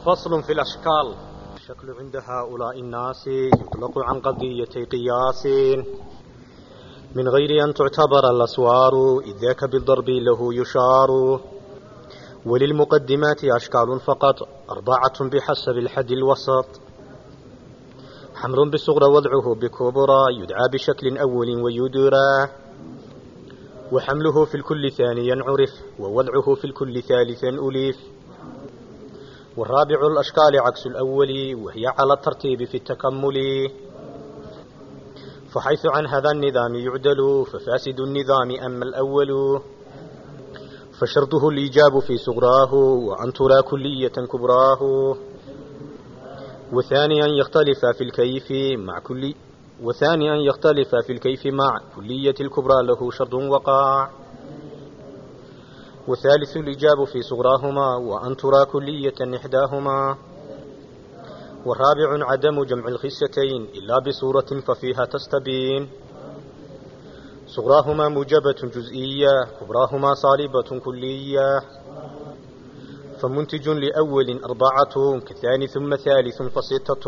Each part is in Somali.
فصل في الأشكال. الشكل عند هؤلاء الناس يطلق عن قضية قياس من غير أن تعتبر الأسوار، إذ ذاك بالضرب له يشار. وللمقدمات أشكال فقط 4 بحسب الحد الوسط. حمر بالصغرى وضعه بكبرى يدعى بشكل أول ويدرى، وحمله في الكل ثانيا عرف، ووضعه في الكل ثالثا أليف. والرابع الأشكال عكس الأول، وهي على الترتيب في التكمل. فحيث عن هذا النظام يعدل ففاسد النظام أما الأول. فشرطه الإيجاب في صغراه، وأن ترى كلية كبراه. وثانيا يختلف في الكيف مع كلية الكبرى له شرط وقع. وثالث الإيجاب في صغراهما، وأن ترى كلية إحداهما. والرابع عدم جمع الخستين إلا بصورة ففيها تستبين. صغراهما موجبة جزئية، كبراهما صالبة كلية. فمنتج لأول 4 كثاني ثم ثالث ف6.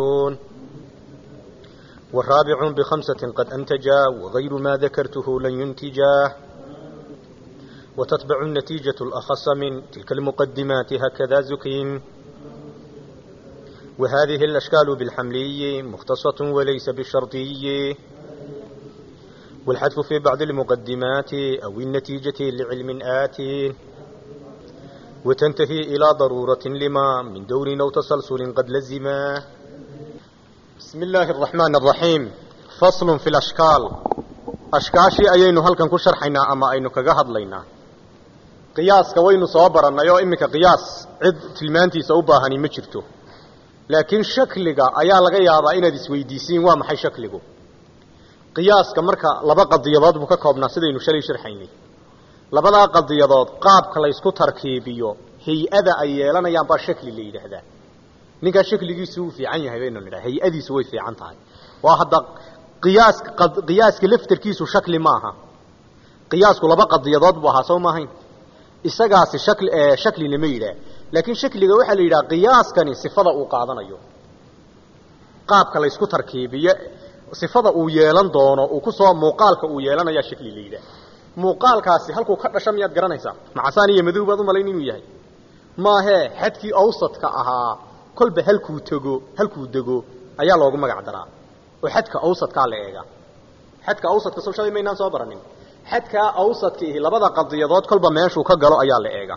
والرابع ب5 قد أنتجا، وغير ما ذكرته لن ينتجا. وتتبع النتيجة الأخص من تلك المقدمات هكذا زكين. وهذه الأشكال بالحملي مختصة وليس بالشرطي. والحذف في بعض المقدمات أو النتيجة لعلم آتي. وتنتهي إلى ضرورة لما من دور أو تسلسل قد لزما. بسم الله الرحمن الرحيم. فصل في الأشكال. أشكاشي أيينو هل كان كشرحينا أما أينو كغهد لينا. قياس كوينو صوبرنا يو إمك قياس عد تلمانتي صوباهني مجرتو، لكن شكلك أيا لغا يابا إنا دي سويديسين ومحي شكلك. قياس كمركا لبا قضيضات بك كوبنا سيدينو شلي شرحيني. لبدا قضيضات قابك لا isku tarkiibiyo hay'ada ay yeelanayaan ba shakli leeyahay. ninka shakligiisu fiican yahay baynu nidhaa hay'adiisu way fiican tahay. waa hadda qiyaaska laftirkiisu shakli maaha. qiyaasku laba qadiyadood buu ahaa soo maahayn. isagaasi shakli lama yidhaa, laakiin shakliga waxa la yidhaa qiyaaskani sifada uu qaadanayo. qaabka la isku tarkiibiyo sifada uu yeelan doono uu ku soo muuqaalka uu yeelanaya shakli la yidhaa. muuqaalkaasi halkuu ka dhashay miyaad garanaysaa? macasaan iyo madow baad u malayn inuu yahay maahe xadkii awsadka ahaa kolba halkuu dego ayaa loogu magac daraa oo xadka awsadka la eega. xadka awsadka soo shalay maynaan soo baranin. xadka awsadka ee labada qadiyadood kolba meeshuu ka galo ayaa la eega.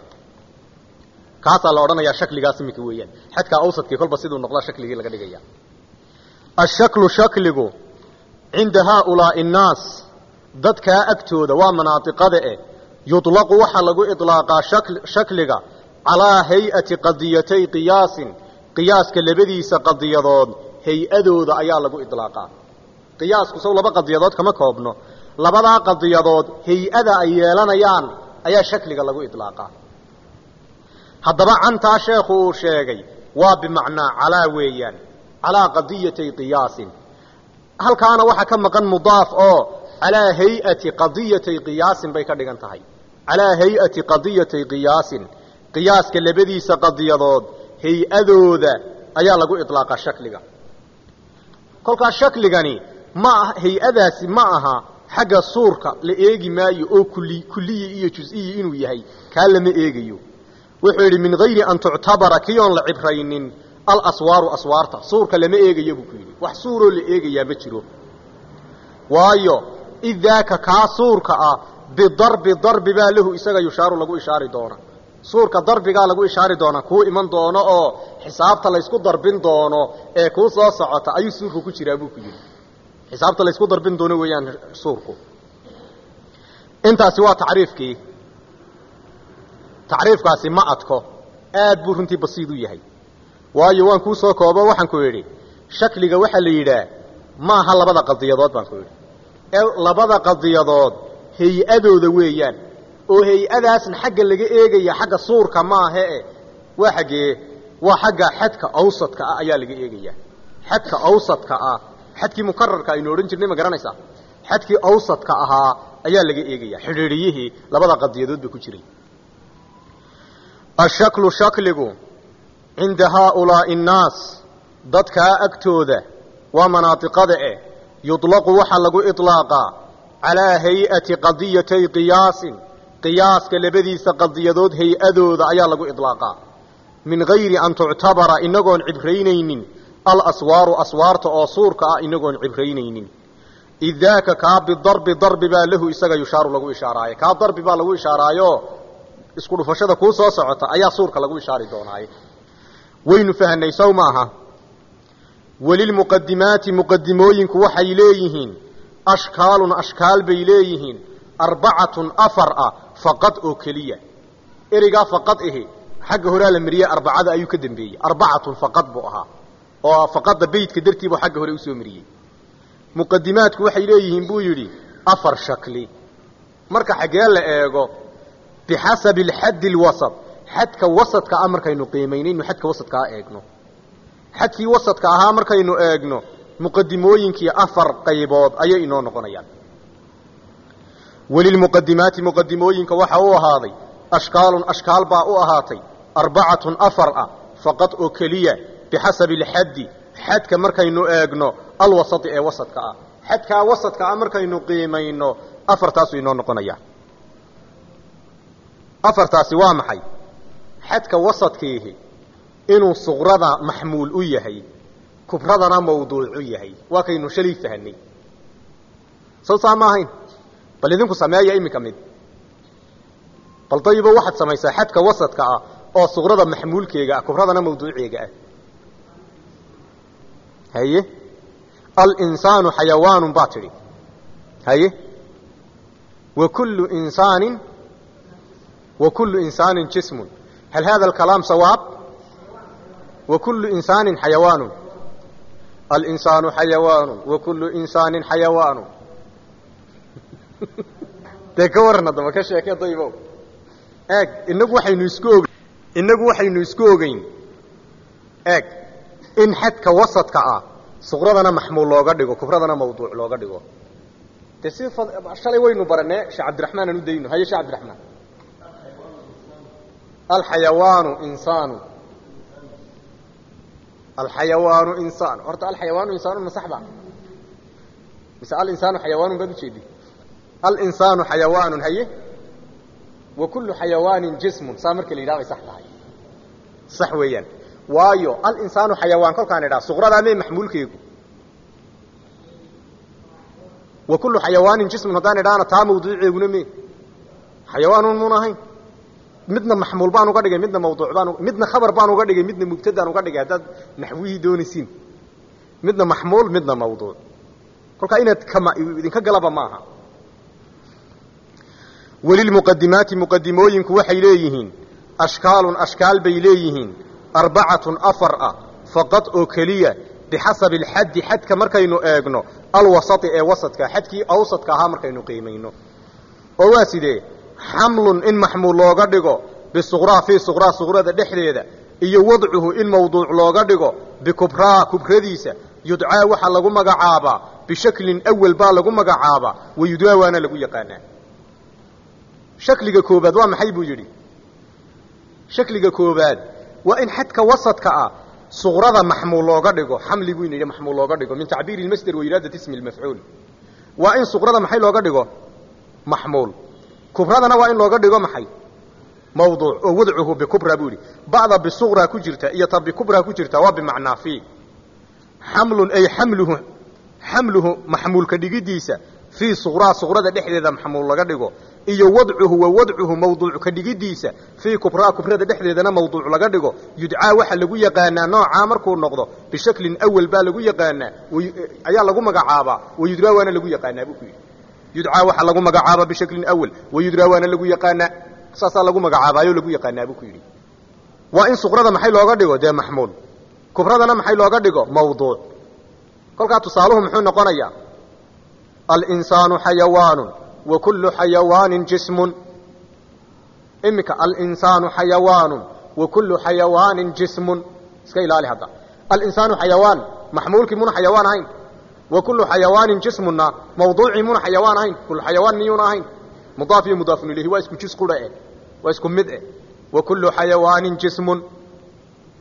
kaasa la oranayaa shakligaas imika weeyaan. xadka awsadka kolba sidoo noqda shakligii laga dhigaya. ashaklu shakligu inda haula'i an-nas dadka agtooda waa manaatiqada yutlaqu waxa lagu idlaaqaa shakliga calaa hay'ati qadiyatay qiyaasin. qiyaaska labadiisa qadiyadood hay'adooda ayaa lagu idlaaqaa. qiyaasku soo laba qadiyadood kama koobno. labada qadiyadood hay'ada ay yeelanayaan ayaa shakliga lagu idlaaqaa. haddaba anta sheekhu uu sheegay waa bimacnaa calaa weeyaan, calaa qadiyatay qiyaasin. halkaana waxa ka maqan mudaaf oo على هيئة قضية قياس بيك دغنتahay. على هيئة قضية قياس. قياس كلبديس قضيضود هيئدودا ayaa lagu iطلاqa shakliga. kolka shakligani ma hay'adaasi ma aha xaga suurka la eegi maayo oo kulli iyo juz'i inuu yahay ka lama eegayo. wuxuu yiri min ghayri an tu'tabara kiyon la ibraynin al aswaru aswarta. suurka lama eegayo buu yiri. wax suuro la eegaya ma jiro. waayo إذاك كاسورك بضرب باله إساق يشار لغو إشاري دونا. سورك ضرب لغو إشاري دونا كو إمان دونا أو حسابتا ليسكو ضربين دونا كو صاصعتا أي سورك كو شرابو كيجي حسابتا ليسكو ضربين دونا ويان سوركو. انت سوا تعريفك سماعتكو آد بورنتي بسيطو يهي. وايوان كو سوكوبا وحن كو يري شكلك وحا ليدا ما هلا بدا قضيضات بان كو يري. labada qadiyadood hay'adooda weeyaan oo hay'adaasna xagga laga eegaya xagga suurka ma aha waa xagga xadka awsadka ayaa laga eegaya. xadka awsadka xadkii mukarrarka ay nooran jirnay ma garanaysaa? xadkii awsadka ahaa ayaa laga eegaya. xiriiriyihii labada qadiyadood ba ku jiray. ashaklu shakligu cinda haaulaa'i annaas dadkaa agtooda waa manaadiqada yudlaqu waxaa lagu iطlaaqaa calaa hay-ati qadiyatay qiyaasin qiyaaska labadiisa qadiyadood hay-adooda ayaa lagu iطlaaqaa min gayri an tuctabara inagoon cibraynaynin alaswaaru aswaarta oo suurka ah inagoon cibraynaynin idaaka kaa bidarbi darbi baa lahu isaga yushaaru lagu ishaaraaye kaa darbi baa lagu ishaaraayo isku dhufashada kuu soo socota ayaa suurka lagu ishaari doonaaye waynu fahanay sow maaha walilmuqadimaati muqadimooyinku waxay leeyihiin ashkaalun ashkaal bay leeyihiin 4 afar ah faqad oo keliya ereygaa faqad ahi xagga horaa la mariyey 4 ayuu ka dambeeyey 4 faqad buu ahaa oo faqada beydka dartii buu xagga hore usoo mariyey muqadimaadku waxay leeyihiin buu yidhi 4 shakli marka xaggee la eego bixasabi alxaddi alwasat xadka wasadka ah markaynu qiimaynayno xadka wasadka ah eegno xadkii wasadka ahaa markaynu eegno muqadimooyinkii 4 qaybood ayay inoo noqonayaan walilmuqadimaati muqadimooyinka waxa uu ahaaday ashkaalun ashkaal baa u ahaatay 4 afar ah faqad oo keliya bixasabi alxaddi xadka markaynu eegno alwasati ee wasadka ah xadkaa wasadka ah markaynu qiimayno 4taasu inoo noqonayaan 4taasi waa maxay xadka wasadkiihi inuu suqrada maxmuul u yahay kubradana mawduuc u yahay waa kaynu shalay fahanay soo saamahayn bal idinku sameeya iminka mid bal daybo waxaad samaysaa xadka wasadka ah oo suqrada maxmuulkeega ah kubradana mawduuceega ah haye al-insaanu xayawaanun baa tidhi haye وكل إنسان جسم هل هذا الكلام صواب وكل إنسان حيوان الإنسان حيوان وكل إنسان حيوان تكورنا ده ما كشيء طيبه إنك وحين يسكوغين إن حدك وسط كأ صغرنا محمول لوجا ديجو كفرنا موضوع لوجا ديجو تسير شلي وين برنا عبد الرحمن ندينه هي عبد الرحمن الحيوان إنسان horta الحيوان إنسان مصحبة بس الإنسان حيوان بدو شيء الإنسان حيوان هي وكل حيوان جسم سامر كلي راوي صح هاي صح ويان وايو الإنسان حيوان كل كان يدا صغرى ده محمول كيكو وكل حيوان جسم هذا ندانا تام موضوع يقولون حيوان مناهين midna maxmuul baan uga dhigay midna mawduuc baan midna khabar baan uga dhigay midna mubtada uga dhigay dad naxwihi doonisiin midna maxmuul midna mawduuc kolka inaad kama idinka galaba maaha walil muqaddimaati muqaddimooyinku waxay leeyihiin ashkaalun ashkaal bay leeyihiin 4 afar ah faqad oo kaliya bixasab alhadd hadka markaynu eegno alwasati ee wasadka hadkii awsadka ahaa markaynu qiimayno oo waa sidee حمل إن محمول لوغا دغو بصغرى في صغرى دخليده iyo wadcuhu in mawduuc looga dhigo bikubra kubradiisa yudcaa waxa lagu magacaaba bishaklin awwal baa lagu magacaaba wayudcaa waana lagu yaqaanaa shakliga koobaad waa maxay buu yiri shakliga koobaad waa in xadka wasadka ah sugrada maxmuul looga dhigo xamligu inay maxmuul looga dhigo min ta'biir al-masdar wa iradat ism al-maf'ul waa in sugrada maxay looga dhigo maxmuul kubradana waa in looga dhigo maxay mawduuc oo wadcuhu bikubra buri baada bisughra ku jirta iyo tab bikubra ku jirta waa bimaana fi hamlun ay hamluhu mahmulka dhigidiisa fi sugrada dhexdeeda mahmul laga dhigo iyo wadcuhu mawduuc dhigidiisa fi kubrada dhexdeedana mawduuc laga dhigo yudcaa waxa lagu yaqaanaa nooca markuu noqdo bishaklin awwal baa lagu yaqaanaa ayaa lagu magacaaba wayudraa waana lagu yaqaanaa buu يدعى waxa lagu magacaabo bishaklin awwal wayudra waana lagu yaqaana saasa lagu magacaabayo lagu yaqaana buu ku yiri waa in suqrada maxay looga dhigo de mahmuul kubradana maxay looga dhigo mawduuc kolka tusaaluhu muxuu noqonayaa al insanu hayawanun wa kullu hayawanin jismun imika al insanu hayawanun wa kullu hayawanin jismun iska ilaali hada al insanu hayawan mahmuulki mun hayawan ayn وكل حيوان جسمنا موضوع من حيوان هين كل حيوان ميون هين مضاف مضاف اليه واسكو جس قرأ واسكو مدء وكل حيوان جسم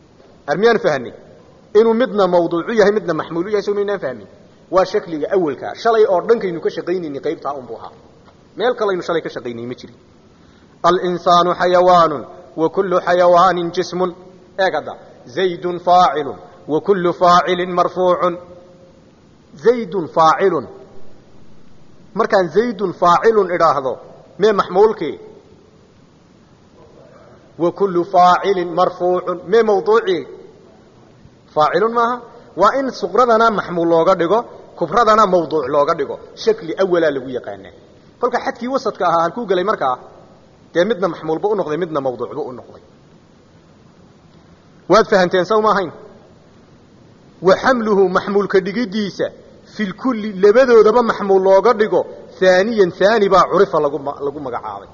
armiyaan fahmi inuu midna mawduuc yahay midna maxmuul yahay soo meena fahmi waa shakliga awalka shalay oo dhankaynu ka shaqeynayni qaybta un buuha meel kale aynu shalay ka shaqeynay ma jirin al insanu hayawanun wa kullu hayawanin jismun eegada zaydun fa'ilun wa kullu fa'ilin marfuu'un zaydun fa'ilun markaan zaydun fa'ilun iraahdo me maxmuulki wa kullu fa'ilin marfuu'un me mawduuci fa'ilun maaha waa in suqradana maxmuul looga dhigo kubradana mawduuc looga dhigo shakli awala lagu yaqaanaa kolka xadkii wasadka ahaa halku galay markaa dee midna maxmuulba u noqday midna mawduucba u noqday waad fahanteen saw ma ahayn wa hamluhu maxmuulka dhigidiisa fil kulli labadoodaba maxmuul looga dhigo thaniyan thani ba urifa lagu magacaabay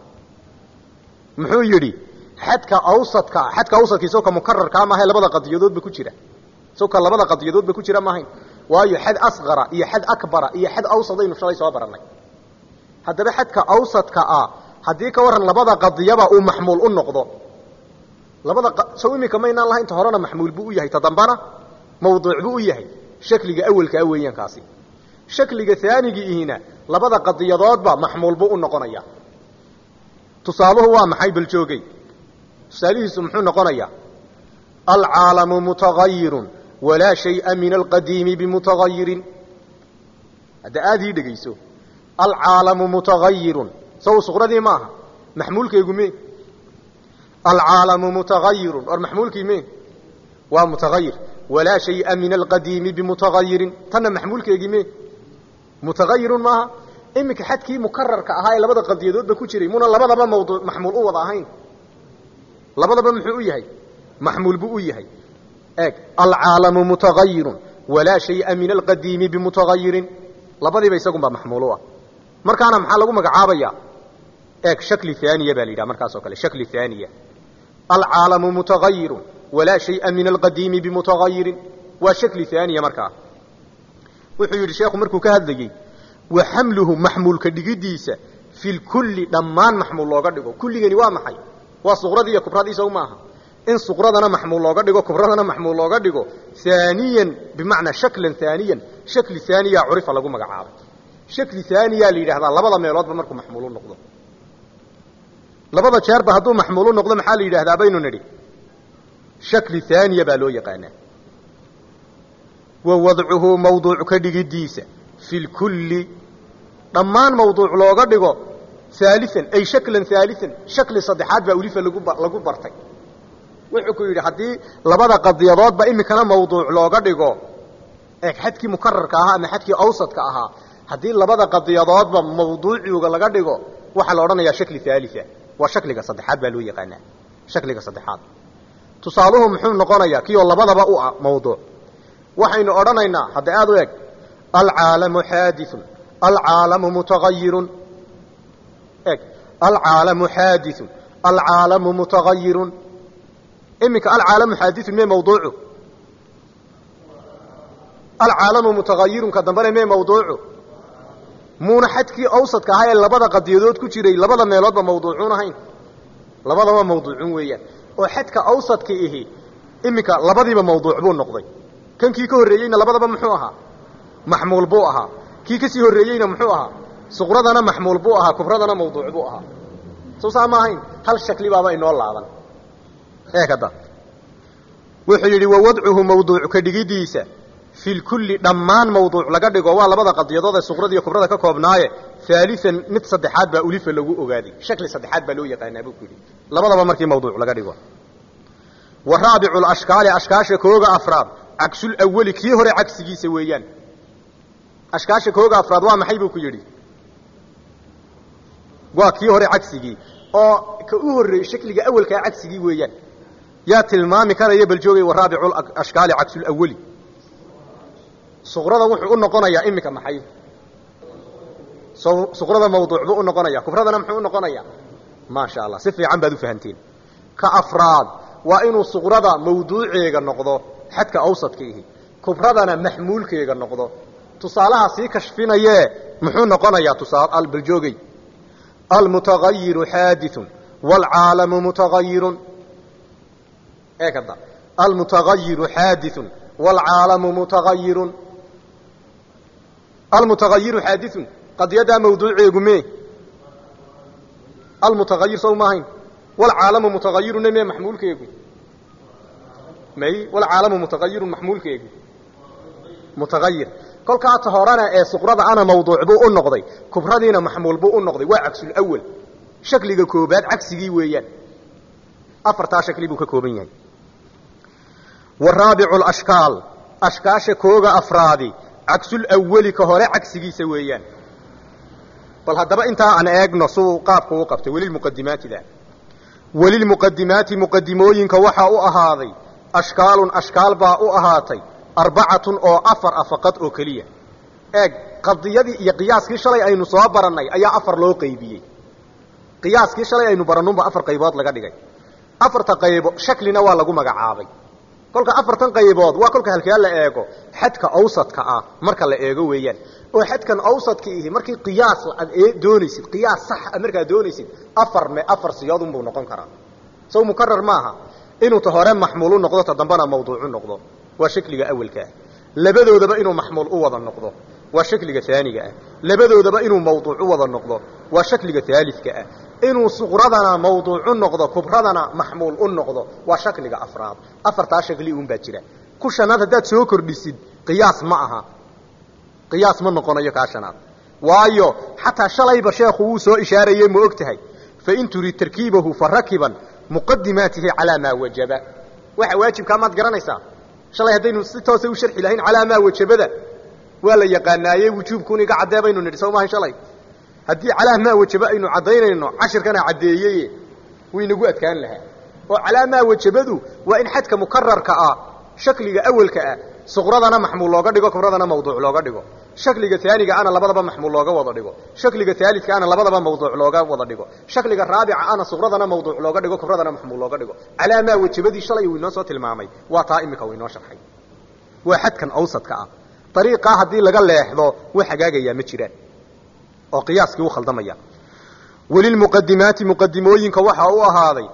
muxuu yiri xadka awsadkiisa oo ka mukarrarka ma ahay labada qadiyadoodba ku jira soo ka labada qadiyadoodba ku jira ma ahayn waayo xad asghara iyo xad akbara iyo xad awsadaynu shalay soo baranay haddaba xadka awsadka ah hadii ka waran labada qadiyaba uu maxmuul u noqdo labada soo imika ma inaan lahayn horena maxmuul buu yahay tadambana mawduuc buu yahay shakliga awalka weeyaan kaasi shakliga thaniga ihina labada qadiyadoodba maxmuul buu u noqonaya tusaaluhu waa maxay bal joogay tusaalihiisu muxuu noqonaya al aalamu mutaghayyirun wala shay'a min al qadim bimutaghayyir hada aadi dhageyso al aalamu mutaghayyirun soo suqradii maaha maxmuulkeegu me al aalamu mutaghayyirun or maxmuulkii me waa mutaghayyir wala shay'a min al qadim bimutaghayyir tan maxmuulkeegi me mutaghayyirun maaha imika xadkii mukarrarka ahaa ee labada qadiyadoodba ku jiray muna labadaba mawduuc maxmuul u wada ahayn labadaba muxuu u yahay محمول بؤيه العالم متغير ولا شيء من القديم بمتغير لبدي بيسقون بمحمولوه مركانا maxaa lagu magacaabaya شكل ثانيه باليدا markaas oo kale شكل ثانيه العالم متغير ولا شيء من القديم بمتغير وشكل ثانيه markaa wuxuu yiri sheekhu markuu ka hadlayay وحمله محمول kadhigidiisa في الكل dhamaan محمول looga dhigo kulligani waa maxay waa suqradii iyo kubradii soo maaha إن صغرنا محمول لوجا ديجو كبرنا محمول لوجا ديجو ثانيا بمعنى شكل ثانيا شكل ثانية عرف لجو مجعاب شكل ثانية اللي هذا لبضة ميلاد بمركم محمولون نقضة لبضة شرب هذو محمولون نقضة محل اللي هذا بينه ندي شكل ثانية بالو يقانا ووضعه موضوع كديجديسة في الكل ضمان موضوع لوجا ديجو ثالثا أي شكل ثالثا شكل صدحات بأوليفة لجو برتي wuxuu ku yiri hadii labada qadiyadood ba imikana mawduuc looga dhigo xadkii mukarrarka ahaa ama xadkii awsadka ahaa hadii labada qadiyadood ba mawduuciga laga dhigo waxa la oranayaa shakli thalitha waa shakliga saddexaad baa loo yaqaanaa shakliga saddexaad tusaaluhu muxuu noqonayaa kiyo labadaba u mawduuc waxaynu oranaynaa hadda aad u eeg al aalamu hadithun al aalamu mutaghayyirun al aalamu hadithun al aalamu mutaghayyirun إمك العالم حادث ما موضوعه العالم متغير كدنبره ما موضوعه مو حدكي اوسط كهاي لبدا قديدود ku jiray labada meelood ba mawduucun ahayn labada waa mawduucun weeyaan oo xadka awsadka ihi imika labadiiba mawduuc buu noqday kankii ka horeeyayna labadaba muxuu ahaa maxmuul buu ahaa kii ka sii horeeyayna muxuu ahaa suqradana maxmuul buu ahaa kubradana mawduuc buu ahaa soo saamahayn hal shakli baaba inoo laaban هكذا وحيري ووضعه موضوع كدغيديسا في الكل ضمان موضوع laga dhigo waa labada qadiyadooda suqrada iyo kubrada ka koobnaaye ثالثا mid saddexaad ba ulifa lagu ogaaday shakli saddexaad ba loo yaqaanaa buu kuli labadaba markii mawduuc laga dhigo ورابع الاشكال اشكاش kooga afraad aksul awwali kii hore aksigiisa weeyaan ashkaasha kooga afraad waa maxay buu ku yiri waa kii hore aksigii oo ka u horeeyay shakliga awalka aksigii weeyaan يا تلمامي كان يبل جوغي ورابع الاشكال عكس الاولي صغرده وحو نقونيا امك maxay صغرده موضوع بو نقونيا كبردنا محو نقونيا ما شاء الله سفي عن بادو فهمتين كافراد وانه صغرده موضوعيغا نقدو حدك اوسطكيه كبردنا محمولكيغا نقدو تصالها سي كشفينيه محو نقونيا تصال البلجوغي المتغير حادث والعالم متغير هكذا المتغير حادث والعالم متغير. المتغير حادث قد يدا موضوع يقومي المتغير سو ماهين والعالم متغير نمي محمول كيقو مي والعالم متغير محمول كيقو متغير كل كات هورانا سقرada انا موضوع بو نقday كبرadiina محمول بو نقday waa عكس الاول شكلiga koobaad عكسigi weeyaan afarta shakli buu ka kooban yahay والرابع الاشكال اشكاشه kooga afraadi عكس الاول ka hore عكسigiisa weeyaan bal hadaba inta aan eegno soo qaabku u qabtay wali muqaddimaatida wali muqaddimaati muqaddimooyinka waxa u ahaaday ashkaal baa u ahaatay arbacatun oo afar afaqad oo kaliya eeg qadiyadii iyo qiyaaskii shalay aynu soo baranay ayaa afar loo qaybiyay qiyaaskii shalay aynu baranunba afar qaybood laga dhigay afarta qaybo shaklina waa lagu magacaabay kolka afartan qaybood waa kolka halkii la eego xadka awsadka ah marka la eego weeyaan oo xadkan awsadka ihi markii qiyaas aad doonaysid qiyaas sax marka doonaysid afar siyaadun buu noqon karaa soo mukarrar maaha inuu hore maxmuul noqdo ta dambana mawduuc noqdo waa shakliga awalka labadoodaba inuu maxmuul u wada noqdo waa shakliga thaniga labadoodaba inuu mawduuc u wada noqdo waa shakliga thalithka inuu suqradana mawduuc u noqdo kubradana maxmuul u noqdo waa shakliga afraad afarta shakli uun baa jira ku shanaad hadaad soo kordhisid qiyaas ma aha qiyaas ma noqonayo ka shanaad waayo hatta shalayba sheekhu uu soo ishaarayay ma ogtahay fa in turid tarkiibahu farakiban muqaddimatihi ala ma wajaba waxa waajibka ma garanaysaa shalay hadaynu si toos ah u sharxi lahayn ala ma wajabada wala yaqaanaayay wujuubkuni ga cadeebaynu nidhi Soomaa shalay hadii ala ma wajaba aynu cadeynayno cashirkana cadeeyay waynagu adkaan lahaa oo ala ma wajabadu waa in xadka mukarrarka ah shakliga awalka ah suqradana maxmuul looga dhigo kubradana mawduuc looga dhigo shakliga thaniga ana labadaba maxmuul looga wada dhigo shakliga thalithka ana labadaba mawduuc looga wada dhigo shakliga raabica ana suqradana mawduuc looga dhigo kubradana maxmuul looga dhigo ala ma wajabadi shalay uu inoo soo tilmaamay waa taa imika uu inoo sharxay waa xadkan awsadka ah طريقه hadii laga leexdo wax hagaagaya ma jiraan oo qiyaaskii uu khaldamaya walil muqaddimaati muqaddimooyinka waxa uu ahaaday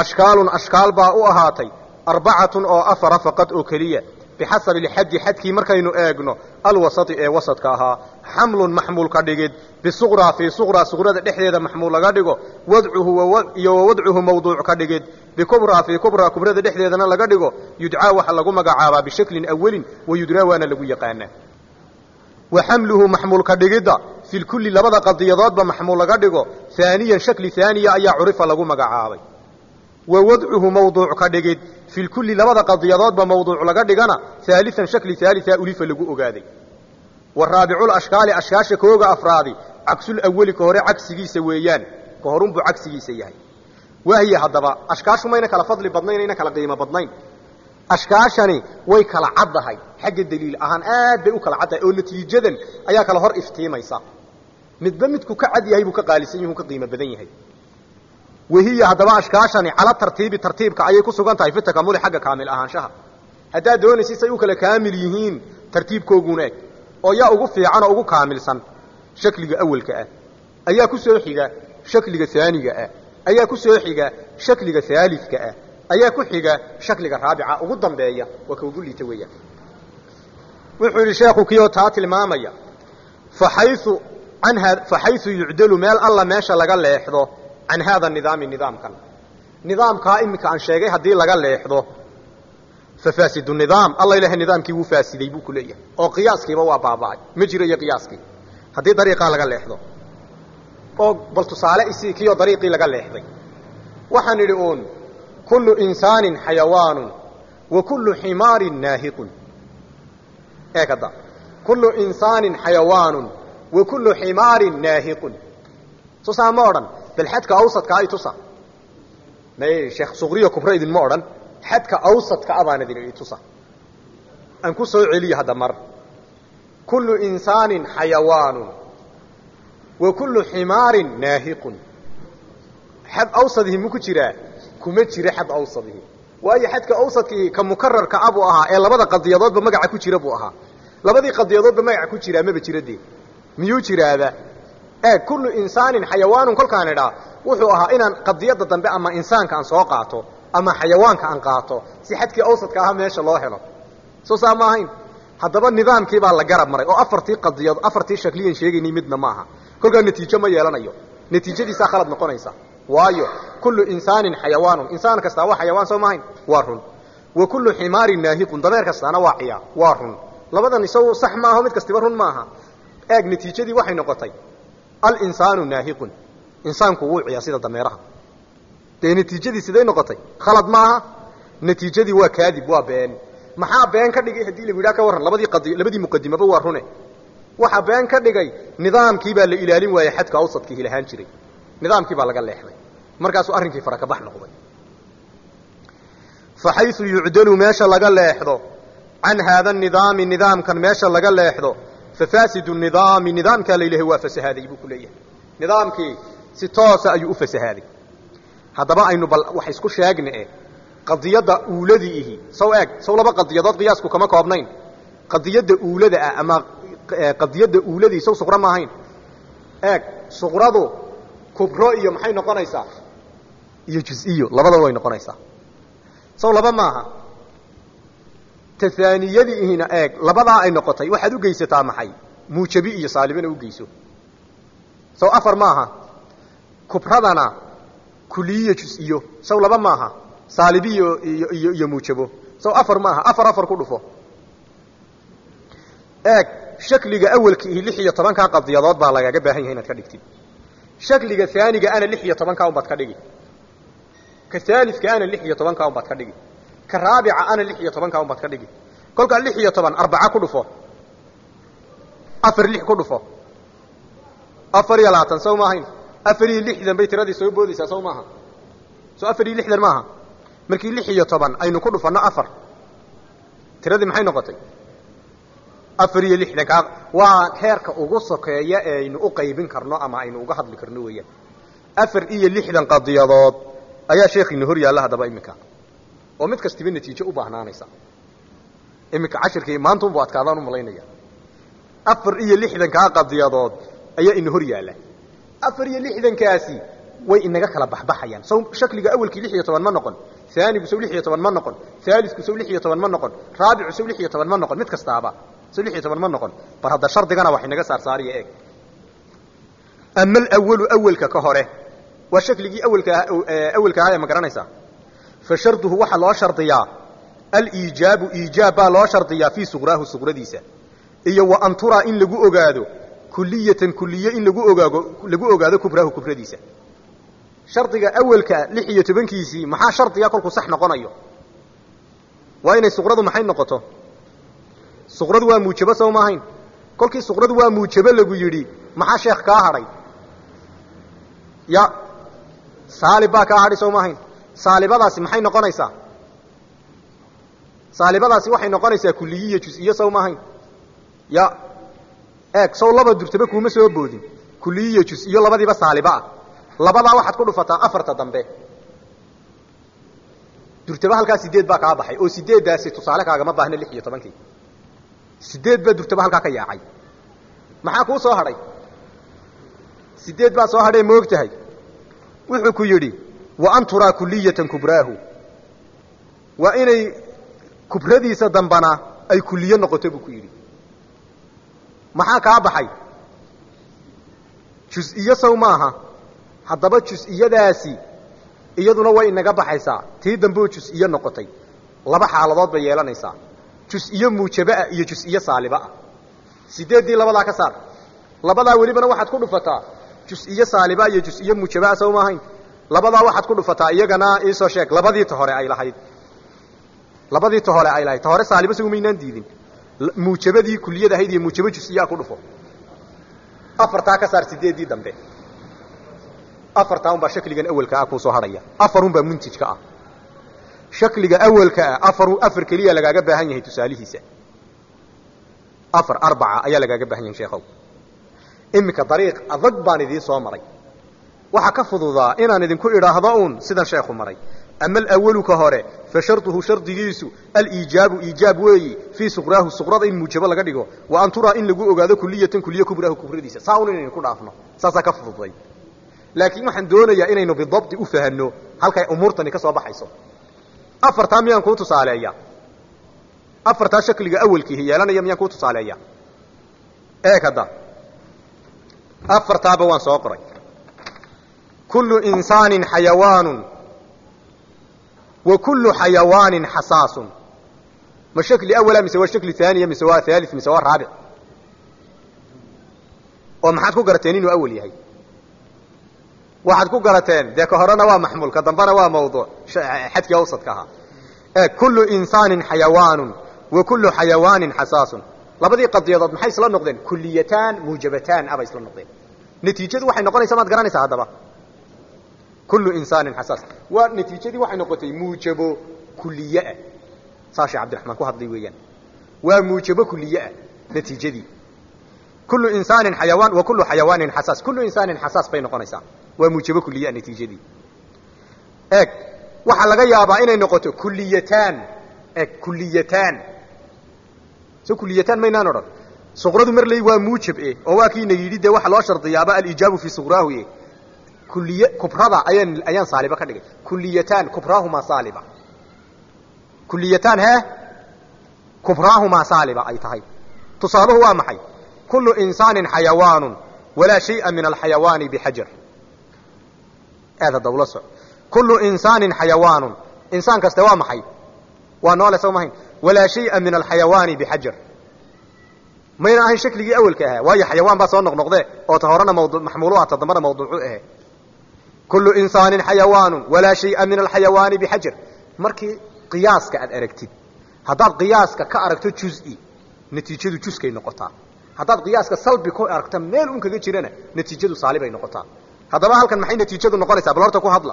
ashkaal baa u ahaatay arbacatun oo afar faqad oo kaliya bixasab alhaddi hadkii markaynu eegno alwasati ee wasadka aha hamlun mahmul ka dhigid bisuqra fi suqrada dhexdeeda mahmul laga dhigo wad'uhu mawduuc ka dhigid bikubra fi kubrada dhexdeedana laga dhigo yudcaa waxa lagu magacaabaa bishaklin awwalin wa yudraa waana lagu yaqaana wa hamluhu mahmul ka dhigida fil kulli labada qadiyadoodba mahmul laga dhigo thaniyan shakli thaniya ayaa urifa lagu magacaabay wa wad'uhu mawduuc ka dhigid fil kulli labada qadiyadoodba mawduuc laga dhigana thalithan shakli thalitha urifa lagu ogaaday والرابع الاشكال اشكاشه kooga afraadi عكسul awwali ka hore cagsigiisa weeyaan ka horun buu cagsigiisa yahay wahiya hadaba ashkaashu mayna kala fadli badnayn ina kala qiimo badnayn ashkaashani way kala cadahay xagga daliil ahaan aad bay u kala cadahay oo natiijadan ayaa kala hor iftiimaysa midba midku ka cad yahay buu ka qaalisan yahay ka qiimo badan yahay wahiya hadaba ashkaashani ala tartiibka ayay ku sugan tahay fitka kamul xagga kaamil ahaanshaha hadaa doonaysi say u kala kaamil yihiin tartiibkooguna oo yaa ugu fiican oo ugu kaamilsan shakliga awalka ah ayaa ku soo xiga shakliga thaniga ah ayaa ku soo xiga shakliga thalithka ah ayaa ku xiga shakliga raabica ugu dambeeya waa ka ugu liita weeyaan wuxuu yiri sheekhu kiyo taa tilmaamaya فحيث يعدل مال الله meesha laga leexdo عن هذا النظام nidaamka imika aan sheegay hadii laga leexdo ففاسد النظام الله إله النظام كي وفاسد يبو كليه أو قياس كي بوا بابا مجرى يقياس كي هذه طريقة لقى لحظة أو بلتصالة إسي كيو طريقي لقى لحظة وحن يقولون كل إنسان حيوان وكل حمار ناهق هكذا كل إنسان حيوان وكل حمار ناهق تصا مورن بالحد كأوسط كأي تصا ما شيخ صغري كبرى إذن مورن حدك أوسط كأبان ذي تصا أنكو سوعلي هذا مر كل إنسان حيوان وكل حمار ناهق حد أوسطه مكترى كمترى حد أوسطه وأي حدك أوسط كمكرر كأبوها إلا بدأ قضيضات بمجع كترى أبوها لبدي قضيضات بمجع كترى ما بترى دي ميوترى هذا كل إنسان حيوان كل كان وحوها إن قضيضة ذنب أما إنسان كان سوقاته أما حيوان كان قاطه si xadkii awsadka ahaa meesha loo helo soo saa ma ahayn haddaba nidaamkii baa la garab maray oo afartii shakliyan sheegaynay midna maaha kolkaa natiijo ma yeelanayo natiijadiisaa khalad noqonaysa waayo kullu insaanin xayawaanun insaan kastaa waa xayawaan soo maahayn waa run wa kullu ximaarin naahiqun dameer kastaana waa ciyaa waa run labadan isagu sax maaho mid kastiba run maaha eeg natiijadii waxay noqotay alinsaanu naahiqun insaanku wuu ciyaa sida dameeraha dee natiijadii siday noqotay khalad maaha natiijadii waa kaadib waa been maxaa been ka dhigay haddii lagu yidhaha ka warran labadii muqadimaba waa rune waxa been ka dhigay nidaamkii baa la ilaalin waayey xadka awsadkii hilahaan jiray nidaamkii baa laga leexday markaasuu arrinkii farakabax noqday faxayu yucdalu meesha laga leexdo can haada nidaami nidaamkan meesha laga leexdo fafaasidu nidaami nidaamkaa la ilahay waa fasahaaday buu ku leeyahay nidaamkii si toosa ayuu u fasahaaday haddaba aynu bal wax isku sheegne qadiyadda uuladii ihi saw eeg saw laba qadiyadood qiyaasku kama koobnayn qadiyadda uulada ah ama qadiyadda uuladii saw suqra ma ahayn eeg suqradu kubro iyo maxay noqonaysaa iyo juz-iyo labadaba way noqonaysaa saw laba maaha tahaaniyadii ihina eeg labadaa ay noqotay waxaad u geysataa maxay muujabi iyo saalibana u geyso saw afar maaha kubradana kuliyo juz-iyo saw laba maaha saalibiyo iyo muujabo saw afar maaha afar ku dhufo eeg shakliga awalka ihi 16 qadiyadood baa lagaga baahan yahay inaad ka dhigtid shakliga aaniga ana 16 un baad ka dhigi ka thaalithka ana 16 un baad ka dhigi ka raabica ana 16 un baad ka dhigi kolka 16 4 ku dhufo 4 ku dhufo 4 saw maahayn 4 bay tiradii soo boodaysaa saw maaha soo 4 maaha markii 16 aynu ku dhufano 4 tiradii maxay noqotay 4 ka waa heerka ugu sokeeya ee aynu u qaybin karno ama aynu uga hadli karno weeyaan 4 qadiyadood ayaa sheekhiina hor yaalla hadaba imika oo mid kastiba natiijo u baahnaanaysa imika 10kii maanta uu adkaadaan u malaynaya 4 ka qadiyadood ayaa ina hor yaalla 4 kaasi way inaga kala baxbaxayaan soo shakliga awalkii 16 ma noqon ثاني سو 16 ma noqon ثالث سو 16 ma noqon رابع سو 16 ma noqon mid kastaaba سو 16 ma noqon bar hada shardigana wax inaga saariya eeg amal awwalka ka hore wa shakligi awwalka ay ma garanaysa fa sharduhu waxa loo shardiyaa al ijaaba loo shardiyaa fi sughrahu sugradiisa iyo wa antura in lagu ogaado kulliyatan kulliye in lagu ogaado kubrahu kubradiisa shardiga awalka 16kiisii maxaa shardiga kolku sax noqonayo waa inay suqradu maxay noqoto suqradu waa muujaba soo maahayn kolkii suqradu waa muujaba lagu yiri maxaa sheekh ka haray ya saaliba ka haray soo maahayn saalibadaasi maxay noqonaysaa saalibadaasi waxay noqonaysaa kulliye juz'iyya soo maahayn ya eeg soo laba durtaba kuma soo boodin kulliye juz'iyyo labadiiba saaliba labadaa waxaad ku dhufataa 4 dambe durtaba halkaa 8 baa ka baxay oo 8daasi tusaale kaaga ma baahna 16kii 8 baa durtaba halkaa ka yaacay maxaa ku soo haray 8 baa soo haray moogtahay wuxuu ku yiri wa antura kulliyatan kubraahu wa inay kubradiisa dambana ay kulliye noqoto buu ku yiri maxaa ka baxay juz'iyya saw maaha haddaba juz'iyadaasi iyaduna way inaga baxaysaa tii dambe juz'iyyo noqotay laba xaaladood bay yeelanaysaa juz'iyyo muujaba iyo juz'iyyo saaliba 8dii labadaa ka saar labadaa welibana waxaad ku dhufataa juz'iyyo saaliba iyo juz'iyyo muujaba soo maahayn labadaa waxaad ku dhufataa iyagana ii soo sheeg labadii hore ay lahayd ta hore saaliba soo meynaan diidin muujabadii kulliyada ahayd iyo muujaba juz'iyya ku dhufo 4 ka saar 8dii dambe 4 baa shakligan awalka ah ku soo haraya 4 baa muntijka ah shakliga awalka ah 4 kaliya lagaaga baahan yahay tusaalihiisa 4 ayaa lagaaga baahan yahay sheekhow imika dariiq adag baan idin soo maray waxa ka fududaa inaan idinku iraahdo sidan sheekhu maray أما الأول كهره فشرطه شرط جيسو إيجاب وي في صغراه صغرات إن مجبل لقديقه وأن ترى إن لجوء هذا كلية كبراه كبر ديسة ساون إن يكون عفنا ساسا كفض ضي لكن ما حندونا يا إنه بالضبط أفهمه هل كأي أمور تاني كصباح يصير afartaa miyaan kuu tusaaleeya afartaa shakliga awalkiihi yeelanaya miyaan kuu tusaaleeya eeg hadda afartaaba waan soo qoray kullu insaanin xayawaanun wa kullu xayawaanin xasaasun ma shakli awala mise waa shakli haaniya mise waa haalith mise waa raabic oo maxaad ku garateen inuu awal yahay waxaad ku garateen dee ka horena waa maxmuul ka dambana waa mawduuc xadkii awsadka ahaa kullu insaanin xayawaanun wa kullu xayawaanin xasaasun labadii qadiyadood maxay isla noqdeen kuliyataan muujabataan abay isla noqdeen natiijadu waxay noqonaysaa maad garanaysaa haddaba kullu insaanin xasaas waa natiijadii waxay noqotay muujabo kuliyeah saa sheekh cabdiraxmaan ku hadlay weeyaan waa muujabo kuliyeah natiijadii kullu insaanin xayawaan wa kullu xayawaanin xasaas kullu insaanin xasaas bay noqonaysaa waa muujabo kuliyeah natiijadii eeg waxaa laga yaabaa inay noqoto kuliyataan eeg kuliyataan so kuliyataan maynaan odhan suqradu marley waa muujab oo waa kiina yidhi dee waxa loo shardiyaaba alijaabu fii suqraahu kuliye kubrada ayaan saaliba ka dhigay kuliyataan kubraahumaa saaliba kuliyataan he kubraahumaa saaliba ay tahay tusaaluhu waa maxay kullu insaanin xayawaanun walaa shay'a min alxayawaani bixajar aada dawla soc kullu insaanin xayawaanun insaan kaste waa maxay waa noole soo mahayn walaa shay'a min alxayawaani bixajar mayna ahayn shakligii awalka ahaa waayo xayawaan baa soo noqnoqdee oo ta horena maxmuulu ah ta dambana mawduucu ahe kullu insaanin xayawaanun walaa shay'a min alxayawaani bixajar markii qiyaaska aad aragtid haddaad qiyaaska ka aragto juzi natiijadu juskay noqotaa haddaad qiyaaska salbi ku aragto meel un kaga jirana natiijadu saalibay noqotaa haddaba halkan maxay natiijadu noqonaysaa bal horta ku hadla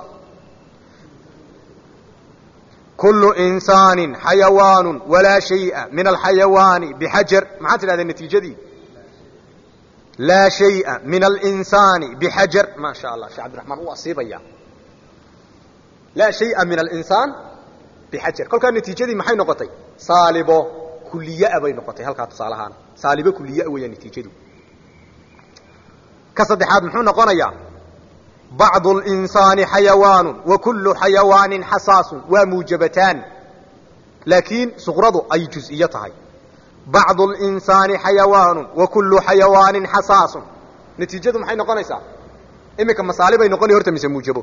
kullu insaanin xayawaanun walaa shay'a min alxayawaani bixajar maxaad tidhahdeen natiijadii laa shay'a min alinsaani bixajar maa sha allah sheekh cabdiraxmaan uu asiibaya laa shay'a min alinsaan bixajar kolkaa natiijadii maxay noqotay saalibo kuliyaa bay noqotay halkaa tusaalahaan saalibo kuliya weeyaan natiijadu ka saddexaad muxuu noqonayaa bacdu اlinsaani xayawaanu wa kullu xayawaanin xasaasun waa muujabataan laakiin suqradu ay juز'iyo tahay bacdu اlinsaani xayawaanu wa kullu xayawaanin xasaasun natiijadu maxay noqonaysaa iminka masaali bay noqonay horta mise muujabo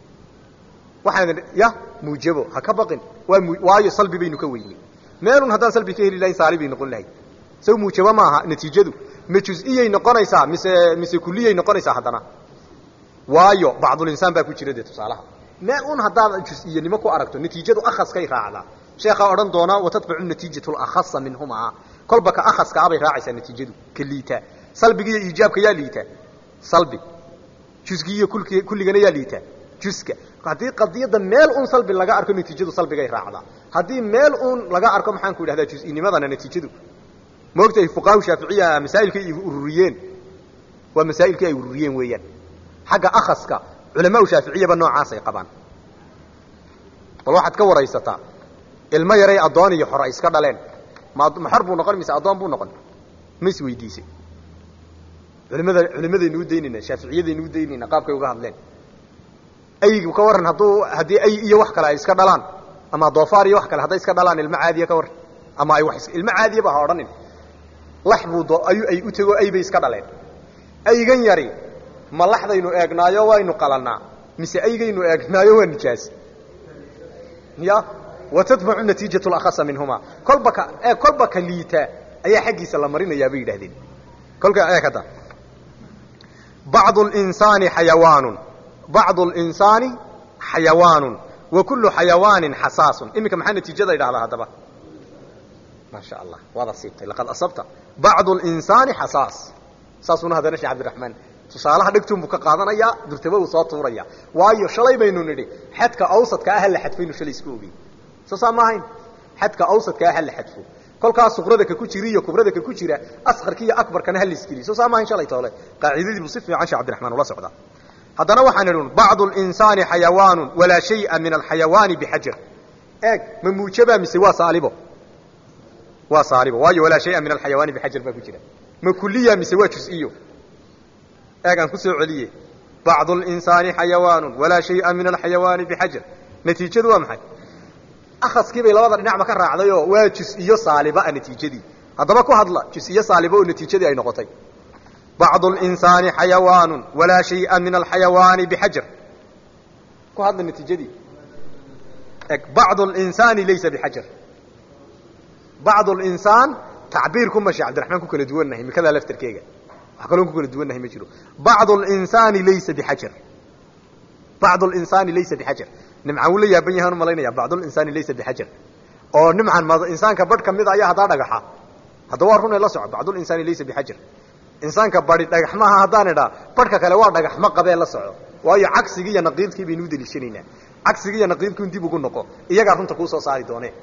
waxaan ya muujabo ha ka baqin waayo salbi baynu ka weynay meelun haddaan salbi ka heli lahayn saali bay noqon lahayd sow muujabo ma aha natiijadu ma juز'iyay noqonaysaa mise kuliyay noqonaysaa haddana waayo bacdulinsaan baa ku jira dee tusaalaha meel un haddaad juز'iyanimo ku aragto natiijadu akhaskay raacdaa sheekhaa odhan doona watatbacu natiijatu lakhasa minhumaa kolba ka akhaska abay raacaysaa natiijadu ka liitaa salbiga iyo iijaabka yaa liitaa salbi jusgi iyo kulligana yaa liitaa juska haddii qadiyadda meel un salbi laga arko natiijadu salbigay raacdaa haddii meel un laga arko maxaan ku idhahdaa juز'inimadana natiijadu ma ogtahay fuqahaa shaaficiya masaa'ilkay ay ururiyeen waa masaa'ilkii ay ururiyeen weeyaan xagga akhaska culamaau shaaficiyaba noocaasay qabaan bal waxaad ka waraysataa ilmo yaray addoon iyo xor ay iska dhaleen ma xor buu noqon mise addoon buu noqon ma is weydiisay culimadaynu u daynayna shaaficiyadaynu u daynayna qaabkay uga hadleen aygu ka warran haddii ay iyo wax kale ay iska dhalaan ama doofaar iyo wax kale hadday iska dhalaan ilmo caadiya ka warran ama ay ilmo caadiyaba ha odhanin lax buu ay u tego ay bay iska dhaleen aygan yari ma laxdaynu eegnaayo waynu qalannaa mise aygaynu eegnaayo waa nijaas ya watatbacu natiijatu lakhasa minhumaa kolba ka liita ayaa xaggiisa la marinayaa bay yidhahdeen kolka eeg hadda bacdu linsaani xayawaanun bacdu اlinsaani xayawaanun wa kullu xayawaanin xasaasun iminka maxaa natiijada idhahdaa haddaba maa sha allah waad asiibtay laqad asabta bacdu اlinsaani xasaas saasuna haddana sheekh cabdiraxmaan tusaalaha dhegtuun buu ka qaadanayaa durtaba uu soo tuuraya waayo shalay baynu nidhi xadka awsadka ah la xadfaynu shalay isku ogey soo saa ma ahayn xadka awsadka ah la xadfo kolkaas suqrada ka ku jira iyo kubrada ka ku jira asqarka iyo akbarkana hal iskili soo saa ma ahayn shalay toole qaacidadii buu si fiican sheekh cabdiraxmaan ula socdaa haddana waxaan idhun bacdu اlinsaani xayawaanu walaa shay'a min alxayawaani bixajar eeg ma muujabaa mise waa saalibo waa saalibo waayo walaa shay'a min alxayawaani bixajar baa ku jira ma kuliya mise waa juز'iyo eeg aan ku soo celiye bacdu اlinsaani xayawaanu walaa shay'a min alxayawaani bixajar natiijadu waa maxay akhaskii bay labada dhinacba ka raacdayoo waa jus-iyo saaliba a natiijadii haddaba ku hadla jus-iyo saaliba oo natiijadii ay noqotay bacdu linsaani xayawaanu walaa shay'a min alxayawaani bixajar ku hadla natiijadii bacdu linsaani laysa bixajar bacdu linsaan tacbiirku masha cabdiraxmaan ku kala duwannahay mikadaa laftarkeega wax kaloon ku kala duwannahay ma jiro bacdu linsaani laysa bixajar bacdu linsaani laysa bixajar nimcan wuu la yaaban yahaan u malaynaya bacdulinsaani laysa bixajar oo nimcan insaanka badh ka mida ayaa haddaa dhagaxa hadda waa runay la soco bacdulinsaani laysa bixajar insaanka badi dhagax maaha haddaan idhaa badhka kale waa dhagax ma qabee la soco waayo cagsigii iyo naqiidkii baynuu deliishanaynaa cagsigii iyo naqiidkii un dib ugu noqo iyagaa runta kuu soo saari doone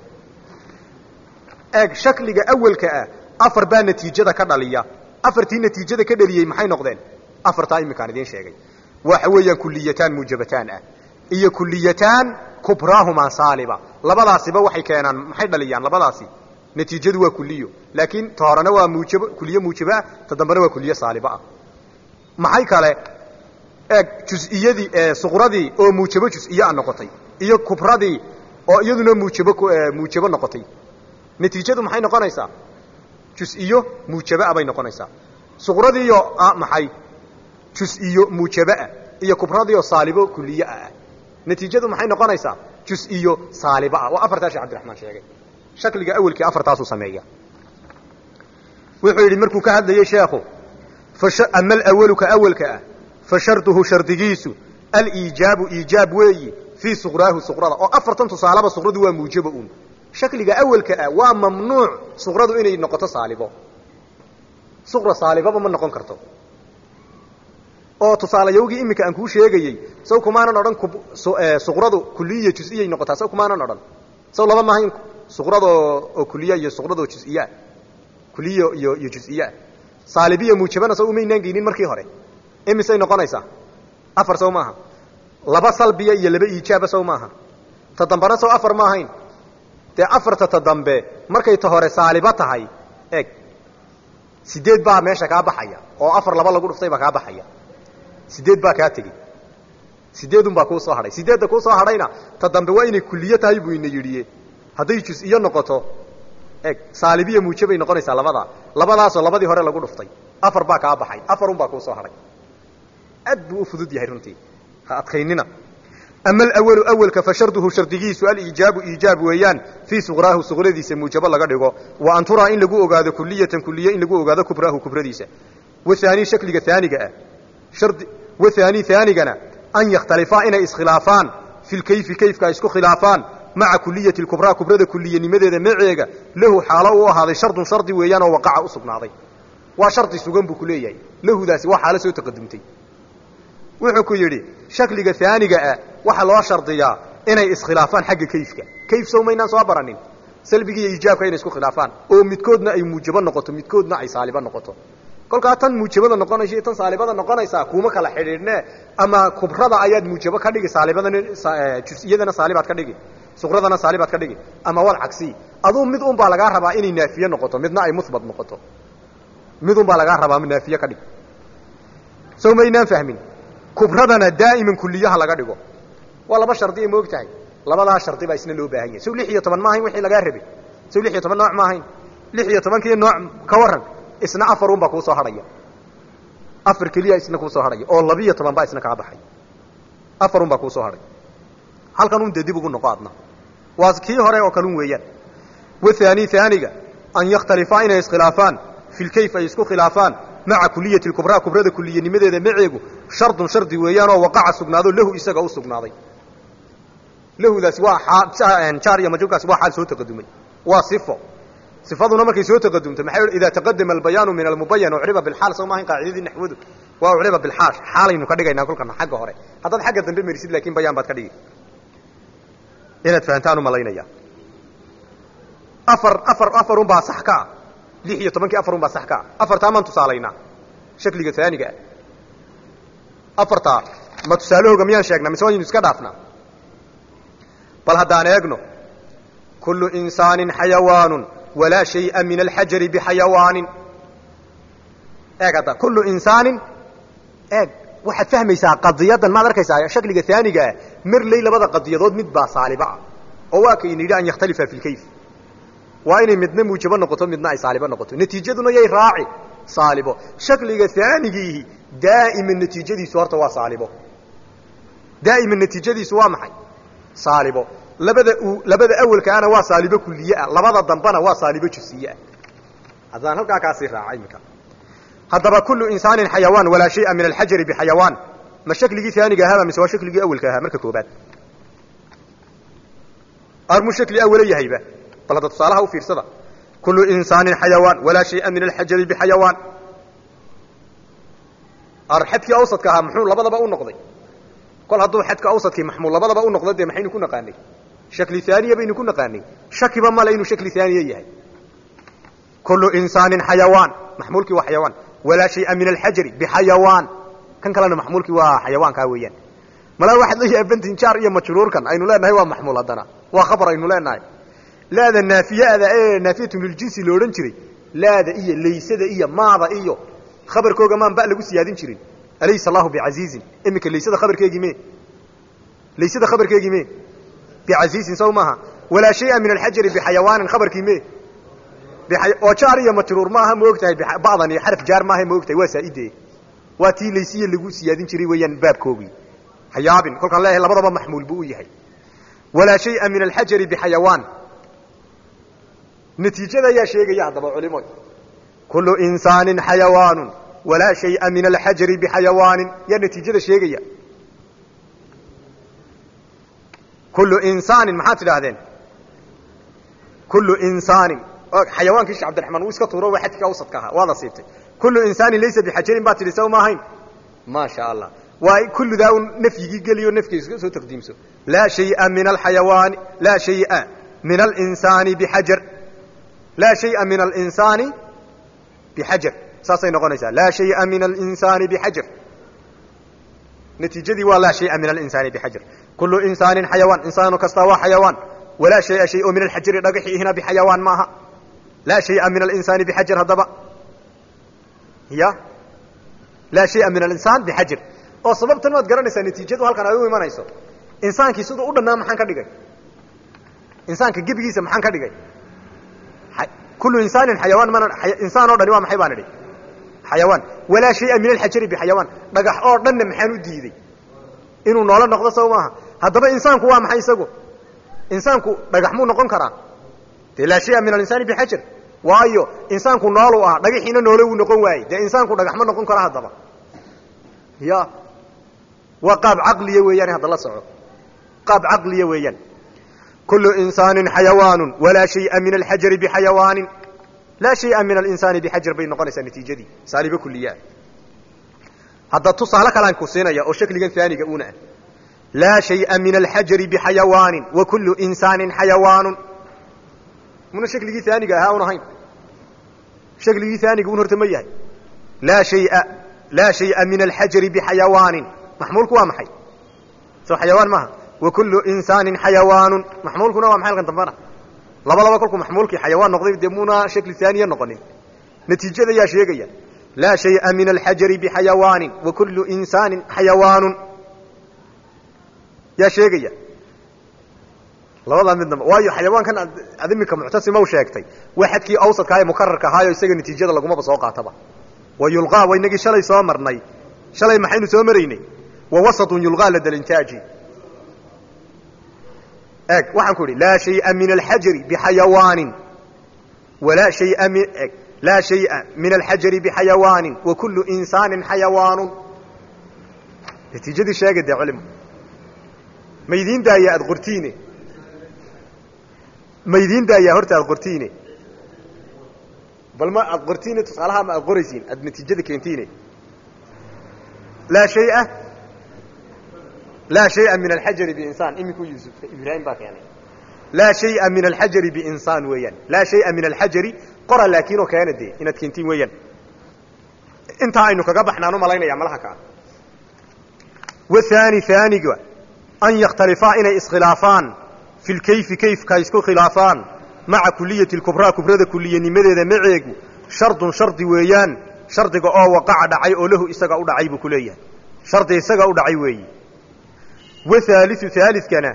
eeg shakliga awelka ah afar baa natiijada ka dhaliya afartii natiijada ka dhaliyey maxay noqdeen afartaa iminkaan idiin sheegay waxa weeyaan kuliyataan muujabataan ah iyo kuliyataan kubraahumaa saaliba labadaasiba waxay keenaan maxay dhaliyaan labadaasi natiijadu waa kuliyo laakiin ta horena waa muujab kuliye muujabaa ta dambena waa kuliye saaliba ah maxay kale eeg jus-iyadii suqradii oo muujabo jus-iyaa noqotay iyo kubradii oo iyaduna muujabo noqotay natiijadu maxay noqonaysaa jus-iyo muujabaa bay noqonaysaa suqradiiyo maxay jus-iyo muujabaa iyo kubradiioo saalibo kuliyaa ah natiijadu maxay noqonaysaa jus-iyo saaliba waa afartaa sheekh cabdiraxmaan sheegay shakliga awelkii afartaasuu sameeya wuxuu yidhi markuu ka hadlayey sheekhu ama alawalu ka awelka ah fa sharduhu shardigiisu aliijaabu iijaab weeyi fii suqraahu suqrada oo afartan tusaalaba suqradu waa muujaba un shakliga awelka ah waa mamnuuc suqradu inay noqoto saalibo suqra saalibaba ma noqon karto oo tusaalayowgii iminka aan kuu sheegayey saw kumaanan odhan suqradu kuliya jus-iyay noqotaa saw kumaanan odhan saw laba maahayn suqrada oo kuliya iyo suqrada oo jus-iyaa kuliya iyo jus-iyaa saalibiya muujabana saw umaynaan geynin markii hore imisay noqonaysaa afar saw maaha laba salbiya iyo laba iijaaba saw maaha ta dambena saw afar ma ahayn dee afarta ta dambe markay ta hore saaliba tahay eeg 8 baa meesha kaa baxaya oo afar laba lagu dhuftay baa kaa baxaya 8 baa kaa tegey 8 baa kuu soo hadhay 8da kuu soo hadhayna ta dambe waa inay kuliye tahay buu ina yidhiye hadday jus-iyo noqoto eeg saalibiya muujabay noqonaysaa labadaasoo labadii hore lagu dhuftay afar baa kaa baxay afarun baa kuu soo hadhay aad buu u fudud yahay runtii ha adkaynina ama alawalu awelka fa sharduhu shardigiisu aliijaabu iijaab weeyaan fii suqraahu suqradiisa muujabo laga dhigo wa an turaa in lagu ogaado kuliyatan kuliye in lagu ogaado kubraahu kubradiisa wahaanii shakliga aaniga ah wahaanii aanigana an yakhtalifaa inay iskhilaafaan fi lkayfi kayfka ay isku khilaafaan maca kuliyati kubraa kubrada kuliyanimadeeda maceega lahu xaalo u ahaaday shardun shardi weeyaan oo waqaca u sugnaaday waa shardi sugan buu ku leeyahay lahudaasi waa xaalo soo taqadumtay wuxuu ku yidhi shakliga aaniga ah waxaa loo shardiyaa inay iskhilaafaan xagga kayfka kayf sow maynaan soo baranin salbiga iyo iijaabka inay isku khilaafaan oo midkoodna ay muujabo noqoto midkoodna ay saaliba noqoto kolkaa tan muujabada noqonaysa iyo tan saalibada noqonaysaa kuma kala xidhiidhne ama kubrada ayaad muujabo ka dhigi saalibadana jus-iyadana saalibaad ka dhigi suqradana saalibaad ka dhigi ama wal cagsi aduu mid un baa lagaa rabaa inay naafiye noqoto midna ay musbat noqoto mid un baa lagaa rabaa naafiye ka dhig sow maynaan fahmin kubradana daa'iman kuliyaha laga dhigo waa laba shardi ay moog tahay labadaa shardi baa isna loo baahan yahay sow 16 ma ahayn wixii lagaa rabay sow 16 nooc ma ahayn 16kii nooc ka waran isna afarun baa kuu soo hadhaya afar keliya isna kuu soo hadhaya oo 12 baa isna kaa baxay afarun baa kuu soo hadhay halkan un dib ugu noqo adna waa kii hore oo kalun weeyaan wathani thaniga an yakhtalifa inay iskhilaafaan fil kayf ay isku khilaafaan maca kuliyati kubraa kubrada kuliyanimadeeda maceegu shardun shardi weeyaan oo waqaca sugnaado lahu isaga u sugnaaday lahudaasi waa jaar iyo majruurkaasi waa xaal soo taqadumay waa sifo sifaduna markay soo taqadumto maxay ida taqaddama albayanu min almubayyan ucriba bilxaal soo maahan qaacidadii naxwadu waa ucriba bilxaal xaalaynu ka dhigaynaa kulkana xagga hore haddaad xagga dambe marisid laakiin bayaan baad ka dhigi inaad fahantaan u malaynaya afarun baa sax ka ah 16 afarun baa sax ka ah afartaa maan tusaalaynaa shakliga aaniga ah afartaa ma tusaalahooga miyaan sheegnaa mise waynu iska dhaafnaa bal haddaan eegno kullu insaanin xayawaanun walaa shay'a min alxajari bixayawaanin eeg hadda kullu insaanin eeg waxaad fahmaysaa qadiyadan maad arkaysaa shakliga aaniga ah marley labada qadiyadood mid baa saaliba ah oo waa kay nidhi an yakhtalifa fi lkayf waa inay midna muujabo noqoto midna ay saalibo noqoto natiijaduna yay raaci saalibo shakliga aanigiihi daa'iman natiijadiisu horta waa saalibo daa'iman natiijadiisu waa maxay saalibo labada awalkaana waa saalibo kulliye ah labada dambana waa saalibo jusiye ah haddaan halkaa kaasii raaca iminka haddaba kullu insaanin xayawaan walaa shay'a min alxajari bixayawaan ma shakligii aaniga ahaaba mise waa shakligii awalka ahaa marka koobaad armu shakli awala yahayba bal hadda tusaalaha u fiirsada kullu insaanin xayawaan walaa shay'a min alxajari bixayawaan xadkii awsadka ahaa muxuu labadaba u noqday kol hadduu xadka awsadkii maxmuul labadaba u noqdo dee maxaynu ku naqaanay shakli aaniya baynu ku naqaanay shakiba male inuu shakli aaniya yahay kullu insaanin xayawaan maxmuulkii waa xayawaan walaa shay'a min alxajari bixayawaan kan kalena maxmuulkii waa xayawaankaa weeyaan malaa waxaad leeyahay bantinjaar iyo majruurkan aynu leenahay waa maxmuul haddana waa khabar aynu leenahay laada naafiyada ee naafiyatun liljinsi la odhan jiray laada iyo laysada iyo maada iyo khabarkooga maan ba lagu siyaadin jirin alaysa allahu bicasiizin iminka laysada khabarkeegii me laysada khabarkeegii me bicasiizin saw maaha walaa shay'a min alxajari bixayawaanin khabarkii me oo jaar iyo majruur maaha ma ogtahay bacdan iyo xaraf jaar maaha ma ogtahay waa saa'ide waa tii laysiya lagu siyaadin jiray weeyaan baabkoogii hayaabin kolkaan leeyahay labadaba maxmuul buu u yahay walaa shay'a min alxajari bixayawaan natiijada ayaa sheegaya haddaba culimo kullu insaanin xayawaanun walaa shay'a min alxajari bixayawaanin yaa natiijada sheegaya kullu insaanin maxaad tidhaahdeen kullu insaanin xayawaankii sheekh cabdiraxmaan wuu iska tuuro waa xadkii awsadka ahaa waada siibtay kullu insaanin laysa bixajarin baad tidhi saw ma ahayn maa sha allah waa kulludaa un nafyigii geliyo nafkiisa soo taqdiimso laa shay'a min alxayawaani laa shay'a min alinsaani bixajar laa shay'a min alinsaani bixajar saasay noqonaysaa laa shay'a min alinsaani bixajar natiijadii waa laa shay'a min alinsaani bixajar kullu insaanin xayawaan insaanu kastaa waa xayawaan walaa shay'a shay oo min alxajari dhagaxiihina bixayawaan maaha laa shay'a min alinsaani bixajar haddaba ya laa shay'a min alinsaan bixajar oo sababtan waad garanaysaa natiijadu halkan ay u imanayso insaankii siduu u dhannaa maxaan ka dhigay insaanka gebigiisa maxaan ka dhigay kullu insaanin xayawaan mana insaan oo dhani waa maxay baan idhi xayawaan walaa shay'a min alxajari bixayawaan dhagax oo dhanna maxaan u diiday inuu noola noqdo saw maaha haddaba insaanku waa maxay isagu insaanku dhagax muu noqon karaa dee laa shay'a min alinsaani bixajar waayo insaanku nooluu ah dhagaxiina noole wuu noqon waayey dee insaanku dhagax ma noqon karo haddaba ya waa qaab caqliya weeyaan hadda la soco qaab caqliya weeyaan kullu insaanin xayawaanun walaa shay'a min alxajari bixayawaanin laa shay'a min alinsaani bixajar bay noqonaysaa natiijadii saalibo kulliyaa hadda tusaale kalaan ku siinaya oo shakligan aaniga uuna ah laa shay'a min alxajari bixayawaanin wa kullu insaanin xayawaanun muna shakligii aaniga ahaa un ahayn shakligii aaniga un horta ma yahay laa shay'a min alxajari bixayawaanin maxmuulku waa maxay soo xayawaan maaha wa kullu insaanin xayawaanun maxmuulkuna waa maxay halkan dambana labadaba kolkuu maxmuulkii xayawaan noqday dee muuna shakli aaniya noqonin natiijada yaa sheegaya laa shay'a min alxajari bixayawaanin wa kullu insaanin xayawaanun yaa sheegaya labadaa midnaba waayo xayawaankan ad iminka muctasima u sheegtay waa xadkii awsadkaa ee mukararka ahaayo isaga natiijada lagumaba soo qaataba wa yulqaa waa inagii shalay soo marnay shalay maxaynu soo maraynay wa wasatun yulqaa lada lintaaji eeg waxaan ku idhi laa shay'a min alxajari bixayawaanin walaa shay'a min eg laa shay'a min alxajari bixayawaanin wa kullu insaanin xayawaanun natiijadii sheega dee culimo ma idiin daaya aada qortiine ma idiin daayaa horta aada qortiine bal ma aada qortiine tusaalaha ma aada qoraysiin aada natiijada keentiine laa shay'a min alxajari biinsaan iminkuu yuusuf ibraahim baa keenay laa shay'a min alxajari biinsaan weeyaan laa shay'a min alxajari qora laakiinoo keena dee inaad keentiin weeyaan intaa aynu kaga baxnaan u malaynaya malaha kaa wahaani haaniga an yakhtalifaa inay iskhilaafaan fi lkayfi kayfka isku khilaafaan maca kuliyati lkubraa kubrada kuliyanimadeeda maceegu shardun shardi weeyaan shardiga oo waqaca dhacay oo lahu isaga u dhacay buu ku leeyahay shardi isaga u dhacay weeyi wahaaliu haalidkana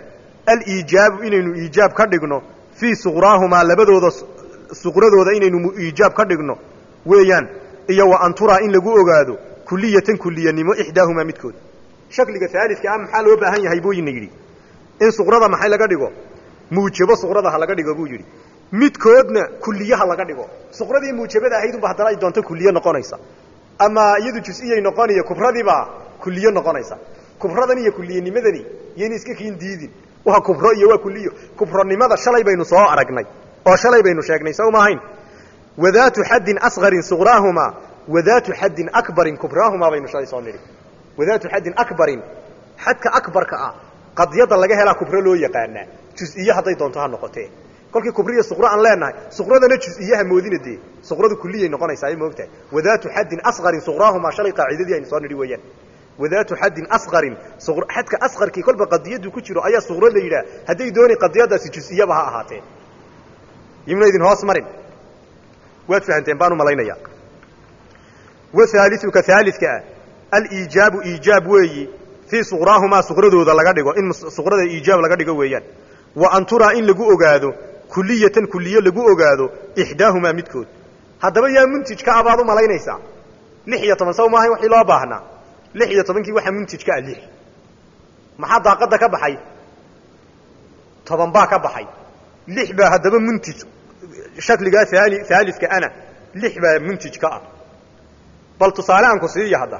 aliijaabu inaynu iijaab ka dhigno fii suqraahumaa labadooda suqradooda inaynu iijaab ka dhigno weeyaan iyo wa an turaa in lagu ogaado kuliyatan kuliyanimo ixdaahumaa midkood shakliga haalidka ah maxaa loo baahan yahay buu ina yidhi in suqrada maxay laga dhigo muujabo suqrada ha laga dhigo buu yidhi midkoodna kuliyaha laga dhigo suqradii muujabada ahayd unba haddana ay doonto kuliye noqonaysa ama iyadu jus-iyay noqoniyo kubradiibaa kuliye noqonaysa kubradan iyo kuliyanimadani yayna iska kiin diidin waa kubro iyo waa kuliyo kubronimada shalay baynu soo aragnay oo shalay baynu sheegnay sow maahayn wadaatu xaddin asqarin suqraahumaa wadaatu xaddin akbarin kubraahumaa baynu shalay soo nidhi wadaatu xaddin akbarin xadka akbarka ah qadyada laga helaa kubro loo yaqaanaa jus-iyo hadday doonto ha noqotee kolkii kubriya suqro aan leenahay suqradana jus-iyaha moodina dee suqradu kuliyay noqonaysaa ay moogtahay wadaatu xaddin asqarin suqraahumaa shalay qaacidadii aynu soo nidhi weeyaan wadaatu xaddin asqarin xadka asqarkii kolba qadiyadu ku jiro ayaa suqro la yidhaah hadday dooni qadiyadaasi jus-iyaba ha ahaatee yimna idin hoos marin waad fahanteen baan u malaynayaa wahaaliuka haalidka ah aliijaabu iijaab weeyi fii suqraahumaa suqradooda laga dhigo in suqrada iijaab laga dhigo weeyaan wa an turaa in lagu ogaado kuliyatan kuliye lagu ogaado ixdaahumaa midkood haddaba yaa muntij ka abaad u malaynaysaa 16 saw maahayn wixii loo baahnaa 16kii waxaa muntij ka ah 6 maxaa daaqada ka baxay 10 baa ka baxay 6 baa haddaba muntij shakligaa haalidka ana 6 baa muntij ka ah bal tusaale aan ku siiya hadda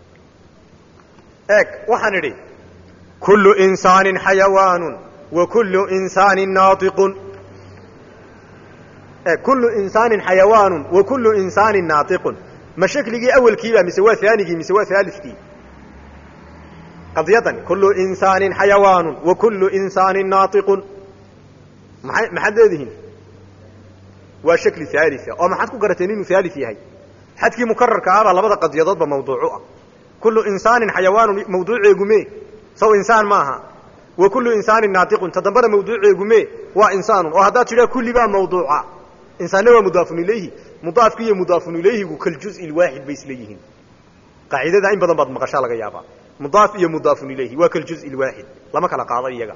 eeg waxaan idhi kullu insaanin xayawaanun wa kullu insaanin naatiqun kullu insaanin xayawaanun wa kullu insaanin naatiqun ma shakligii awalkiiba mise waa aanigii mise waa haalidkii qadiyadan kullu insaanin xayawaanun wa kullu insaanin naatiqun maxaad leedihiin waa shakli haalida oo maxaad ku garateen inuu haalid yahay xadkii mukararka ahbaa labada qadiyadoodba mawduucu ah kullu insaanin xayawaanun mawduuceegu mee saw insaan maaha wa kullu insaanin naatiqun ta dambana mawduuceegu mee waa insaanun oo haddaad tidhaa kulli baa mawduuca insaanna waa mudaafun ilayhi mudaafki iyo mudaafun ilayhigu kaljuzi lwaaxid bay isla yihiin qaacidada in badan baad maqashaa laga yaabaa mudaaf iyo mudaafun ilayhi waa kaljuzi lwaaxid lama kala qaado iyaga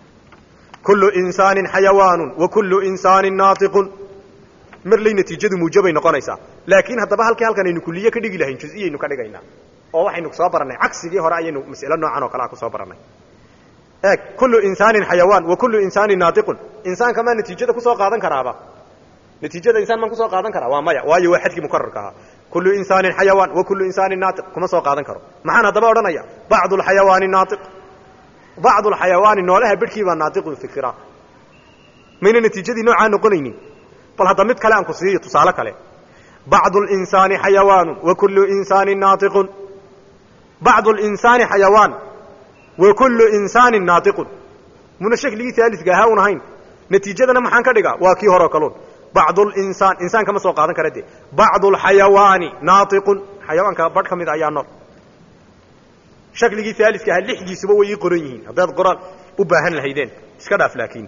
kullu insaanin xayawaanun wa kullu insaanin naatiqun marlay natiijadu muujabay noqonaysaa laakiin haddaba halkan aynu kuliye ka dhigi lahayn juz'iyaynu ka dhigaynaa oo waxaynu soo barannay cagsigii hore ayaynu mas'alo noocan oo kale ku soo barannay eeg kullu insaanin xayawaan wa kullu insaanin naatiqun insaanka maa natiijada ku soo qaadan karaaba natiijada insaan maan ku soo qaadan karaa waa maya waayo waa xadkii mukararka ahaa kullu insaanin xayawaan wa kullu insaanin naatiq kuma soo qaadan karo maxaan haddaba odhanaya bacdu alxayawaani naatiq bacdu alxayawaani noolaha bedhkii baa naatiqun fikira mayna natiijadii noocaa noqonaynin bal hadda mid kale aan ku siiyo tusaale kale bacdu linsaani xayawaanu wa kullu insaanin naatiqun bacdu linsaani xayawaan wa kullu insaanin naatiqun muna shakligii haalidka ahaa un ahayn natiijadana maxaan ka dhigaa waa kii horeo kaluun bacdu linsaan insaan kama soo qaadan kara dee bacdu alxayawaani naatiqun xayawaanka badh ka mid ayaa nool shakligii haalidka ahaa 6diisuba way ii qoran yihiin haddaad qoraal u baahan lahaydeen iska dhaaf laakiin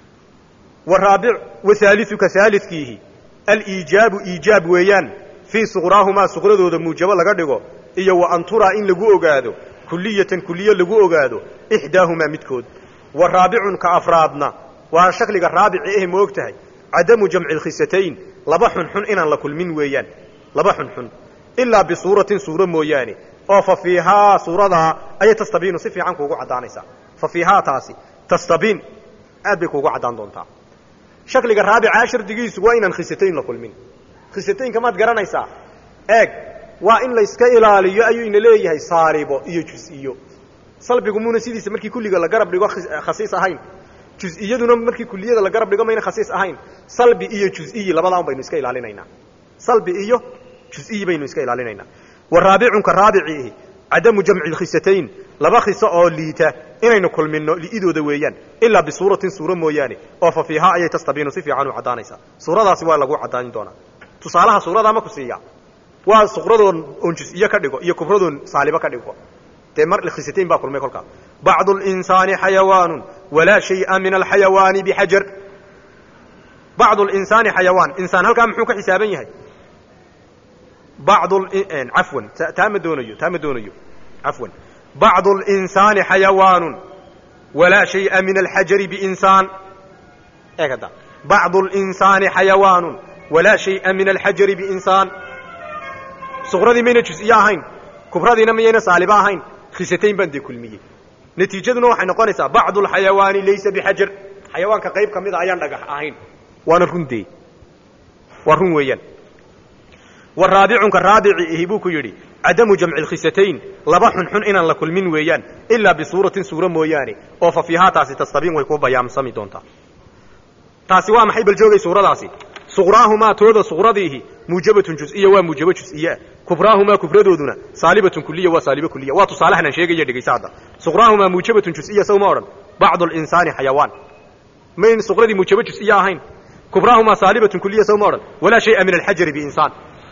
waraabic wahaaliuka haalidkiihi aliijaabu iijaab weeyaan fii suqraahumaa suqradooda muujabo laga dhigo iyo wa an turaa in lagu ogaado kuliyatan kuliye lagu ogaado ixdaahumaa midkood wa raabicun ka afraadna waa shakliga raabici eh ma og tahay cadamu jamci lkhisatayn laba xunxun inaan la kulmin weeyaan laba xunxun ilaa bisuuratin suuro mooyaane oo fa fiihaa suuradaa ayay tastabiinu si fiican kuugu caddaanaysaa fa fiihaa taasi tastabiin aad bay kuugu caddaan doontaa shakliga raabica shardigiisu waa inaan khisatayn la kulmin khisataynka maad garanaysaa eeg waa in layska ilaaliyo ayuu ina leeyahay saalibo iyo jus-iyo salbigu muuna sidiisa markii kulliga la garab dhigo khasiis ahayn jus-iyaduna markii kuliyada la garab dhigo mayna khasiis ahayn salbi iyo jus-iyi labadaa un baynu iska ilaalinaynaa salbi iyo jus-iyi baynu iska ilaalinaynaa wa raabicunka raabiciihi cadamu jamci lkhisatayn laba khiso oo liita inaynu kulminno li'idooda weeyaan ilaa bisuuratin suuro mooyaane oo fa fiihaa ayay tastabiinu si fiican u caddaanaysaa suuradaasi waa lagu caddaani doonaa tusaalaha suuradaa ma ku siiya waa suqradoon oon jus-iyo ka dhigo iyo kubradoon saalibo ka dhigo dee mar khisatayn baa kulmay kolkaa bacdu linsaani xayawaanun walaa shay'a min alxayawaani bixajar bacdu linsaani xayawaan insaan halkaa muxuu ka xisaaban yahay cafwan taa ma doonayo cafwan bacdu linsaani xayawaanun walaa shay'a min alxajari biinsaan eegada bacdu linsaani xayawaanun walaa shay'a min alxajari biinsaan suqradii mayna jus-iyo ahayn kubradiina miyayna saaliba ahayn khisatayn baan dee kulmiyey natiijaduna waxay noqonaysaa bacdu alxayawaani laysa bixajar xayawaanka qayb ka mida ayaan dhagax ahayn waana rundee waa run weeyaan waraabicunka raabici ihi buu ku yidhi cadamu jamci lkhisatayn laba xunxun inaan la kulmin weeyaan ilaa bisuuratin suuro mooyaane oo fa fiihaa taasi tastabiin way kuu bayaamsami doontaa taasi waa maxay bal joogay suuradaasi suqraahumaa tooda suqradiihi muujabatun jus-iya waa muujabo jus-iyeah kubraahumaa kubradooduna saalibatun kuliya waa saalibo kuliya waa tusaalahan aan sheegaya dhegaysa hadda suqraahumaa muujabatun jus-iya sow ma odhan bacdu linsaani xayawaan mayn suqradii muujabo jus-iya ahayn kubraahumaa saalibatun kuliya sow ma odhan walaa shay'a min alxajari biinsaan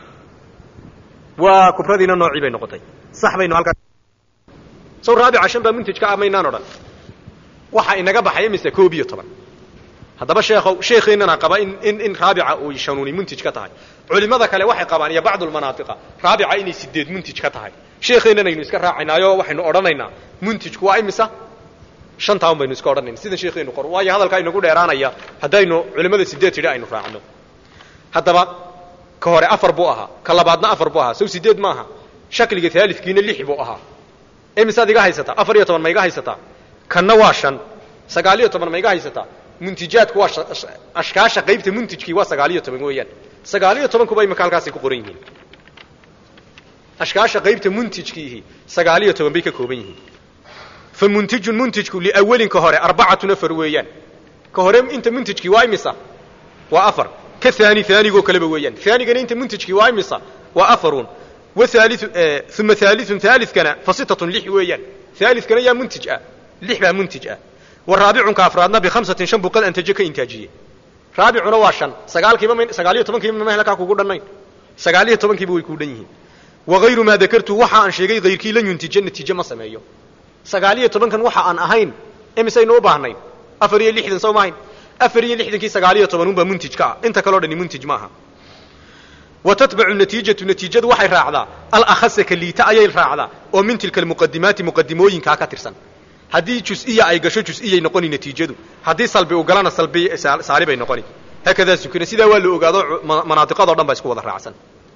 waa kubradiina noocii bay noqotay sax baynu halkaa sow raabica shan baa muntajka ah maynaan odhan waxa inaga baxay mise 11 haddaba sheekheennana qaba in raabica uu shanuuni muntaj ka tahay culimada kale waxay qabaan iyo bacdu lmanaatiqa raabica inay 8 muntaj ka tahay sheekheennana aynu iska raacaynaayo waxaynu odhanaynaa muntajku waa imisa 5 taan baynu iska odhanayna sida sheekheenu qor waayo hadalka inagu dheeraanaya haddaynu culimada 8 tidhi aynu raacno haddaba ka hore 4 buu ahaa ka labaadna 4 buu ahaa sow 8 ma aha shakliga thaalithkiina 6 buu ahaa imisaad iga haysataa 14 ma iga haysataa kanna waa 5 19 ma iga haysataa muntijaadku waa ashkaasha qaybta muntajkii waa 19 weeyaan 19 kuba imika halkaasay ku qoran yihiin ashkaasha qaybta muntajkiihi 19 bay ka kooban yihiin fa muntijun muntajku liawalin ka hore 4 weeyaan ka hore inta muntajkii waa imisa waa 4 ka thanigo kaleba weeyaan thanigana inta muntajkii waa imisa waa 4 wa thalith thumma thalithkana fa 6 weeyaan thalithkana yaa muntaj ah 6 baa muntaj ah والرابع كافرادنا ب5 شن بقد انتج كانتاجيه رابعنا waa 5 19 ma halka kugu dhanay 19 way ku dhan yihiin وغير ما ذكرت waxa aan sheegay qeyrkii la yuntijo natiijo ma sameeyo 19 kan waxa aan ahayn imisay noo baahnay 4 soo maahin 4 kii 19 baa muntij ka inta kale oo dhan muntij maaha وتتبع النتيجة waxay raacdaa al-akhas kalita ayay raacdaa oo min tilka المقدمات مقدمooyinka ka tirsan haddii jus-iya ay gasho jus-iyay noqoni natiijadu haddii salbi u galana salbi saalibay noqoni hakadaa sukina sidaa waa la ogaado manaatiqadoo dhan baa isku wada raacsan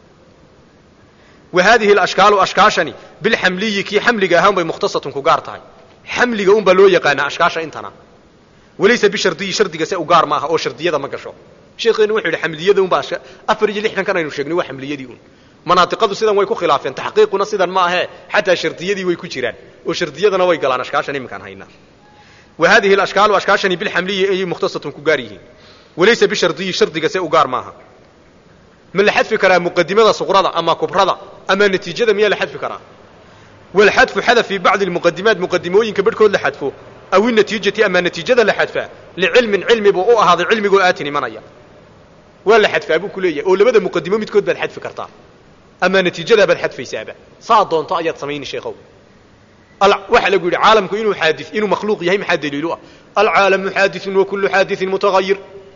wa haadihi alashkaalu ashkaashani bilxamliyi kii xamliga ahaan bay mukhtasatun ku gaar tahay xamliga unbaa loo yaqaanaa ashkaasha intana walaysa bishardiyi shardiga se u gaar maaha oo shardiyada ma gasho sheekheenu wuxuu yidhi xamliyada unbaa 4 kan aynu sheegnay waa xamliyadii un manaatiqadu sidan way ku khilaafeen taxqiiquna sidan ma ahe xataa shardiyadii way ku jiraan oo shardiyadana way galaan ashkaashan iminkaan haynaa wa haadihi alashkaalu ashkaashani bilxamliyi ay mukhtasatun ku gaar yihiin walaysa bishardiyi shardiga se u gaar maaha ma la xadfi karaa muqadimada suqrada ama kubrada ama natiijada miyaa la xadfi karaa walxadfu xada fi bacdi almuqadimaat muqadimooyinka barhkood la xadfo aw inatiijati ama natiijada la xadfaa licilmin cilmi buu u ahaaday cilmigoo aatin imanaya waa la xadfaa buu ku leeyahay oo labada muqadimo midkood baad xadfi kartaa ama natiijada baad xadfaysaaba saa doonto ayaad samayni sheekhow waxa lagu yidhi caalamku inuu xaadis inuu makhluuq yahay maxaa daliilu ah alcaalamu xaadisun wa kullu xaadisin mutaghayyir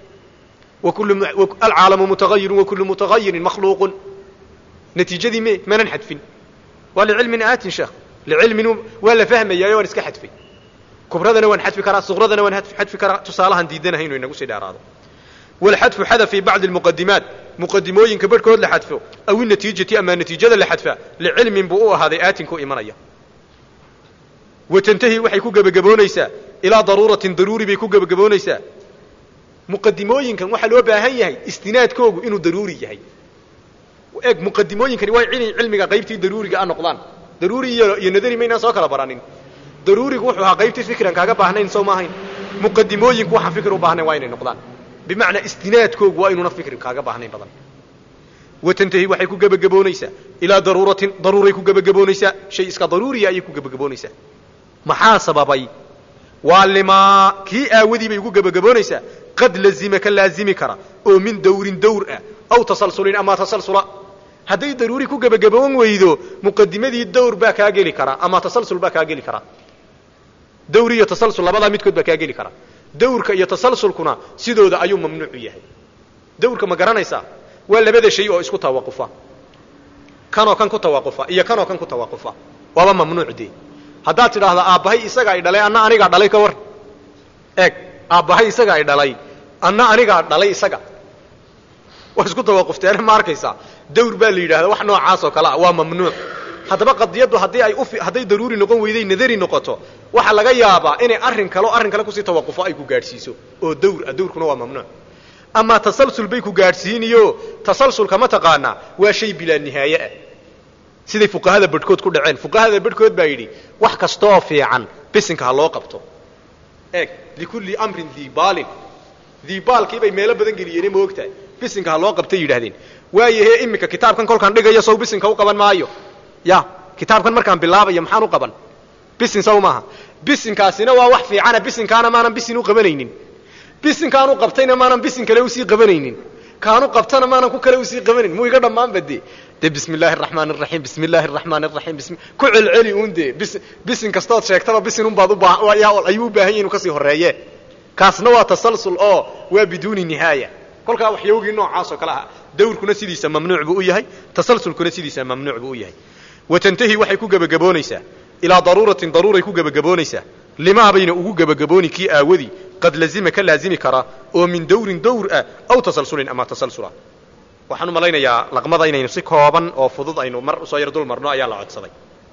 alcaalamu mutaghayyirun wa kullu mutaghayirin makhluuqun natiijadii maanan xadfin waa licilmin aatin sheekh licilmin waa la fahmayaa waan iska xadfay kubradana waan xadfi karaa suqradana waan xadfi karaa tusaalahan diidanahay inuu inagu sii dheeraado والحذف حذف في بعض المقدمات مقدموين كبركود لحذفه أو النتيجة أما نتيجة لحذفه لعلم بؤوه هذا آتنكو إيمانيا وتنتهي وحي كوغا بقبونيسا إلى ضرورة ضروري بي كوغا بقبونيسا مقدموين كان وحا لو باهي استناد كوغو إنو ضروري يهي وإيق مقدموين كان واي علمي غيبتي ضروري نقضان ضروري ينذري مينا سوكرا برانين ضروري وحوها غيبتي فكرا كاغا باهنين سو ماهين مقدموين كوحا فكروا باهنين واين نقضان بمعنى استنادكوغ وإنو نفكر كاغا باهنين بدن وتنتهي waxay ku gabagaboonaysa ila daruuri ku gabagaboonaysa shay iska daruuri ay ku gabagaboonaysa maxaa sababay walima ki aawadi bay ku gabagaboonaysa qad lazimaka laazimi kara oo min dawrin dawr ah aw tasalsulin ama tasalsula haday daruuri ku gabagaboon weydo muqaddimadii dawr baa ka gali kara ama tasalsul baa ka gali kara dawri iyo tasalsul labada midkood baa ka gali kara dawrka iyo tasalsulkuna sidooda ayuu mamnuuc yahay dawrka ma garanaysa waa labada shay oo isku tawaqufa kanoo kan ku tawaqufa iyo kanoo kan ku tawaqufa waaba mamnuuc dii haddaad tidhaahda aabbahay isaga ay dhalay anna anigaa dhalay ka war eeg aabbahay isaga ay dhalay anna anigaa dhalay isaga waa isku tawaqufteene ma arkaysaa dawr baa la yidhahda wax noocaas oo kale ah waa mamnuuc haddaba qadiyaddu hadday daruuri noqon weyday nadari noqoto waxaa laga yaabaa inay arrin kale kusii tawaqufo ay ku gaadhsiiso oo dawrkuna waa mamnuuc ama tasalsul bay ku gaadhsiiniyo tasalsulka ma taqaanaa waa shay bilaa nihaaye ah siday fuqahada badhkood ku dhaceen fuqahada badhkood baa yidhi wax kastooo fiican bisinka ha loo qabto eeg likulli amrin diibaalin diibaalkii bay meelo badan geliyeen ma ogtahay bisinka ha loo qabtay yidhaahdeen waayahe iminka kitaabkan kolkaan dhigayo sow bisinka u qaban maayo ya kitaabkan markaan bilaabayo maxaan u qaban bisin sow maaha bisinkaasina waa wax fiicana bisinkaana maanan bisin u qabanaynin bisinkaan u qabtayna maanan bisin kale usii qabanaynin kaanu qabtana maanan ku kale usii qabanayn muu iga dhammaanba dee bismi illaahi araxmaan araxiim bismi illaahi araxmaan araxiim ku celceli uun dee bisin kastood sheegtaba bisin unbaad ayuu u baahan yahy inuu kasii horreeye kaasna waa tasalsul oo waa biduuni nihaaya kolkaa waxyowgii noocaasoo kale ah dawrkuna sidiisa mamnuuc buu u yahay tasalsulkuna sidiisa mamnuuc buu u yahay watantahi waxay ku gebagaboonaysaa ilaa daruuratin daruuray ku gebagaboonaysaa limaa bayna ugu gebagabooni kii aawadii qad lazima ka laazimi karaa oo min dawrin dawr ah aw tasalsulin ama tasalsula waxaan u malaynayaa laqmada inaynu si kooban oo fudud aynu mar usoo yar dul marno ayaa la codsaday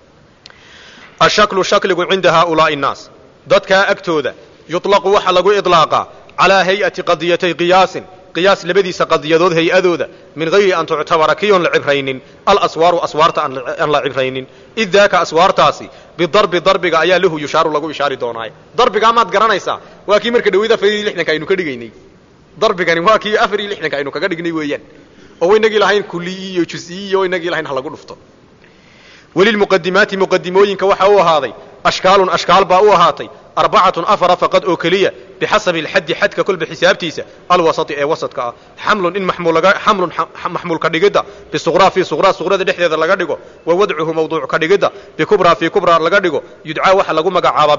ashaklu shakligu cinda haaulaa'i innaas dadkaa agtooda yuطlaqu waxa lagu iطlaaqaa calaa hay'ati qadiyatay qiyaasin qiyaas labadiisa qadiyadood hay-adooda min hayri an tuctabara kiyoon la cibraynin alaswaaru aswaarta aan la cibraynin id daaka aswaartaasi bidarbi darbiga ayaa lahu yushaaru lagu ishaari doonaaye darbigaa maad garanaysaa waa kii marka dhaweyd 4 aynu ka dhigaynay darbigani waa kii 4 aynu kaga dhignay weeyaan oo inagii lahayn kulliyi iyo jusiyi iyo inagii lahayn ha lagu dhufto walilmuqadimaati muqadimooyinka waxa uu ahaaday ashkaalun ashkaal baa u ahaatay 4 faqad oo keliya bixasabi alxaddi xadka kolba xisaabtiisa alwasati ee wasadka ah xamlun in maxmuulka dhigidda bisuqraa fii suqraa suqrada dhexdeeda laga dhigo wa wadcuhu mawduuc ka dhigidda bikubraa fii kubraa laga dhigo yudcaa waxa lagu magacaabaa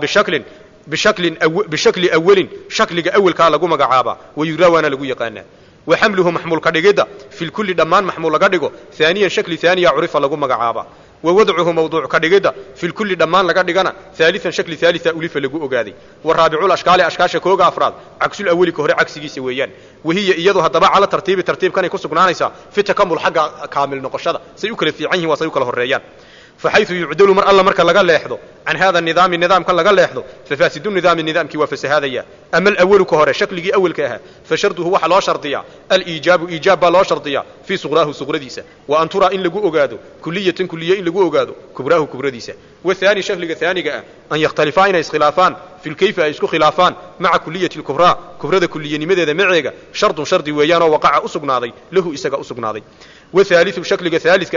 bishakli awalin shakliga awalkaa lagu magacaabaa wayuraa waana lagu yaqaanaa وحمله محمول كدغدا في الكل دمان محمول لغا دغو ثانيا شكل ثانيا عرف لغو مغعابا ووضعه موضوع كدغدا في الكل دمان لغا دغنا ثالثا شكل ثالثا الف لغو اوغادي والرابع الاشكال اشكاشه كوغا افراد عكس الاول كهره عكسيسه ويان وهي iyadu hadaba ala tartiib kan ay ku sugnaanaysa fi takamul xaga kaamil noqoshada say u kala fiican yihiin waa say u kala horeeyaan فحيث يعدل مر الله مركا لغا لهدو عن هذا النظام كان لغا لهدو ففاسد النظام كي وفسهاديا اما الاول كهره شكلي اول كاها فشرطه هو لو شرطيا الايجاب لو شرطيا في صغراه صغرديسا وان ترى ان لغو اوغادو كليه ان لغو اوغادو كبراه كبرديسا والثاني شكل ثاني ان يختلفان اسخلافان في الكيف اسكو خلافان مع كليه الكبرى كبرده كليه نمديده معيغا شرط ويان وقع اسغناداي له اسغا اسغناداي والثالث شكل ثالث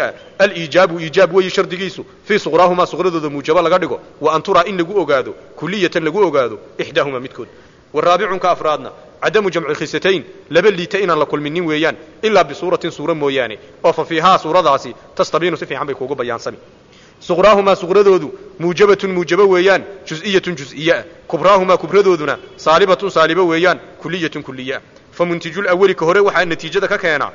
الايجاب وي شرطيسو في صغراهما صغردود موجبه laga dhigo wa antura in lagu ogaado kulliyatan lagu ogaado ihdahuma midkood والرابع كافرادنا عدم جمع الخصتين لبليت ان la kulminin weeyaan illa bi suratin sura mooyaane oo fa fiha suradaasi tastabinu si fiican bay kuugu bayaansami صغراهما صغردoodu muujaba weeyaan juz'iyya kubrahuma kubradooduna saaliba weeyaan kulliyya فمنتج الأول كهره وحا النتيجة ككينا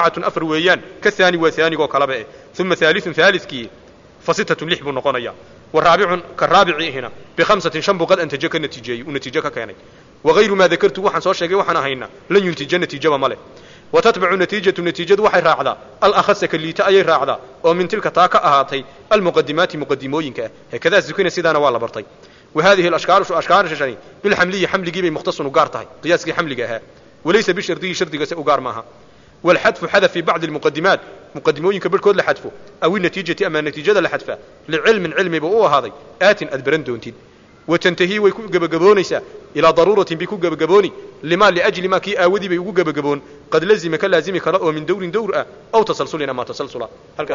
4 ويان كثاني وثاني وكلبه ثم ثالث كي فستة لحب نقنيا والرابع كالرابع هنا ب5 شنب قد أنتجك النتيجة ونتيجة ككينا وغير ما ذكرت وحن صار شيء وحنا هينا لن ينتج النتيجة ماله وتتبع النتيجة وحي راعدا الأخص كليتا أي راعدا ومن تلك تاكا أهاتي المقدمات مقدموينك هكذا زكينا سيدانا والا برطي وهذه الأشكال ششاني بالحملية حمل جيبي مختص وقارتها قياس حملها وليس بشرطي شرطي أقار معها والحذف حذف في بعض المقدمات مقدموين كبير لحذفه أو النتيجة أما النتيجة لحذفه لعلم بقوة هذه آت أدبرندونتين وتنتهي ويكون جبجبونيسا إلى ضرورة بيكون جبجبوني لأجل ما كي آودي بيكون جبجبون قد لازم كرأه من دور أو تسلسل أما تسلسلا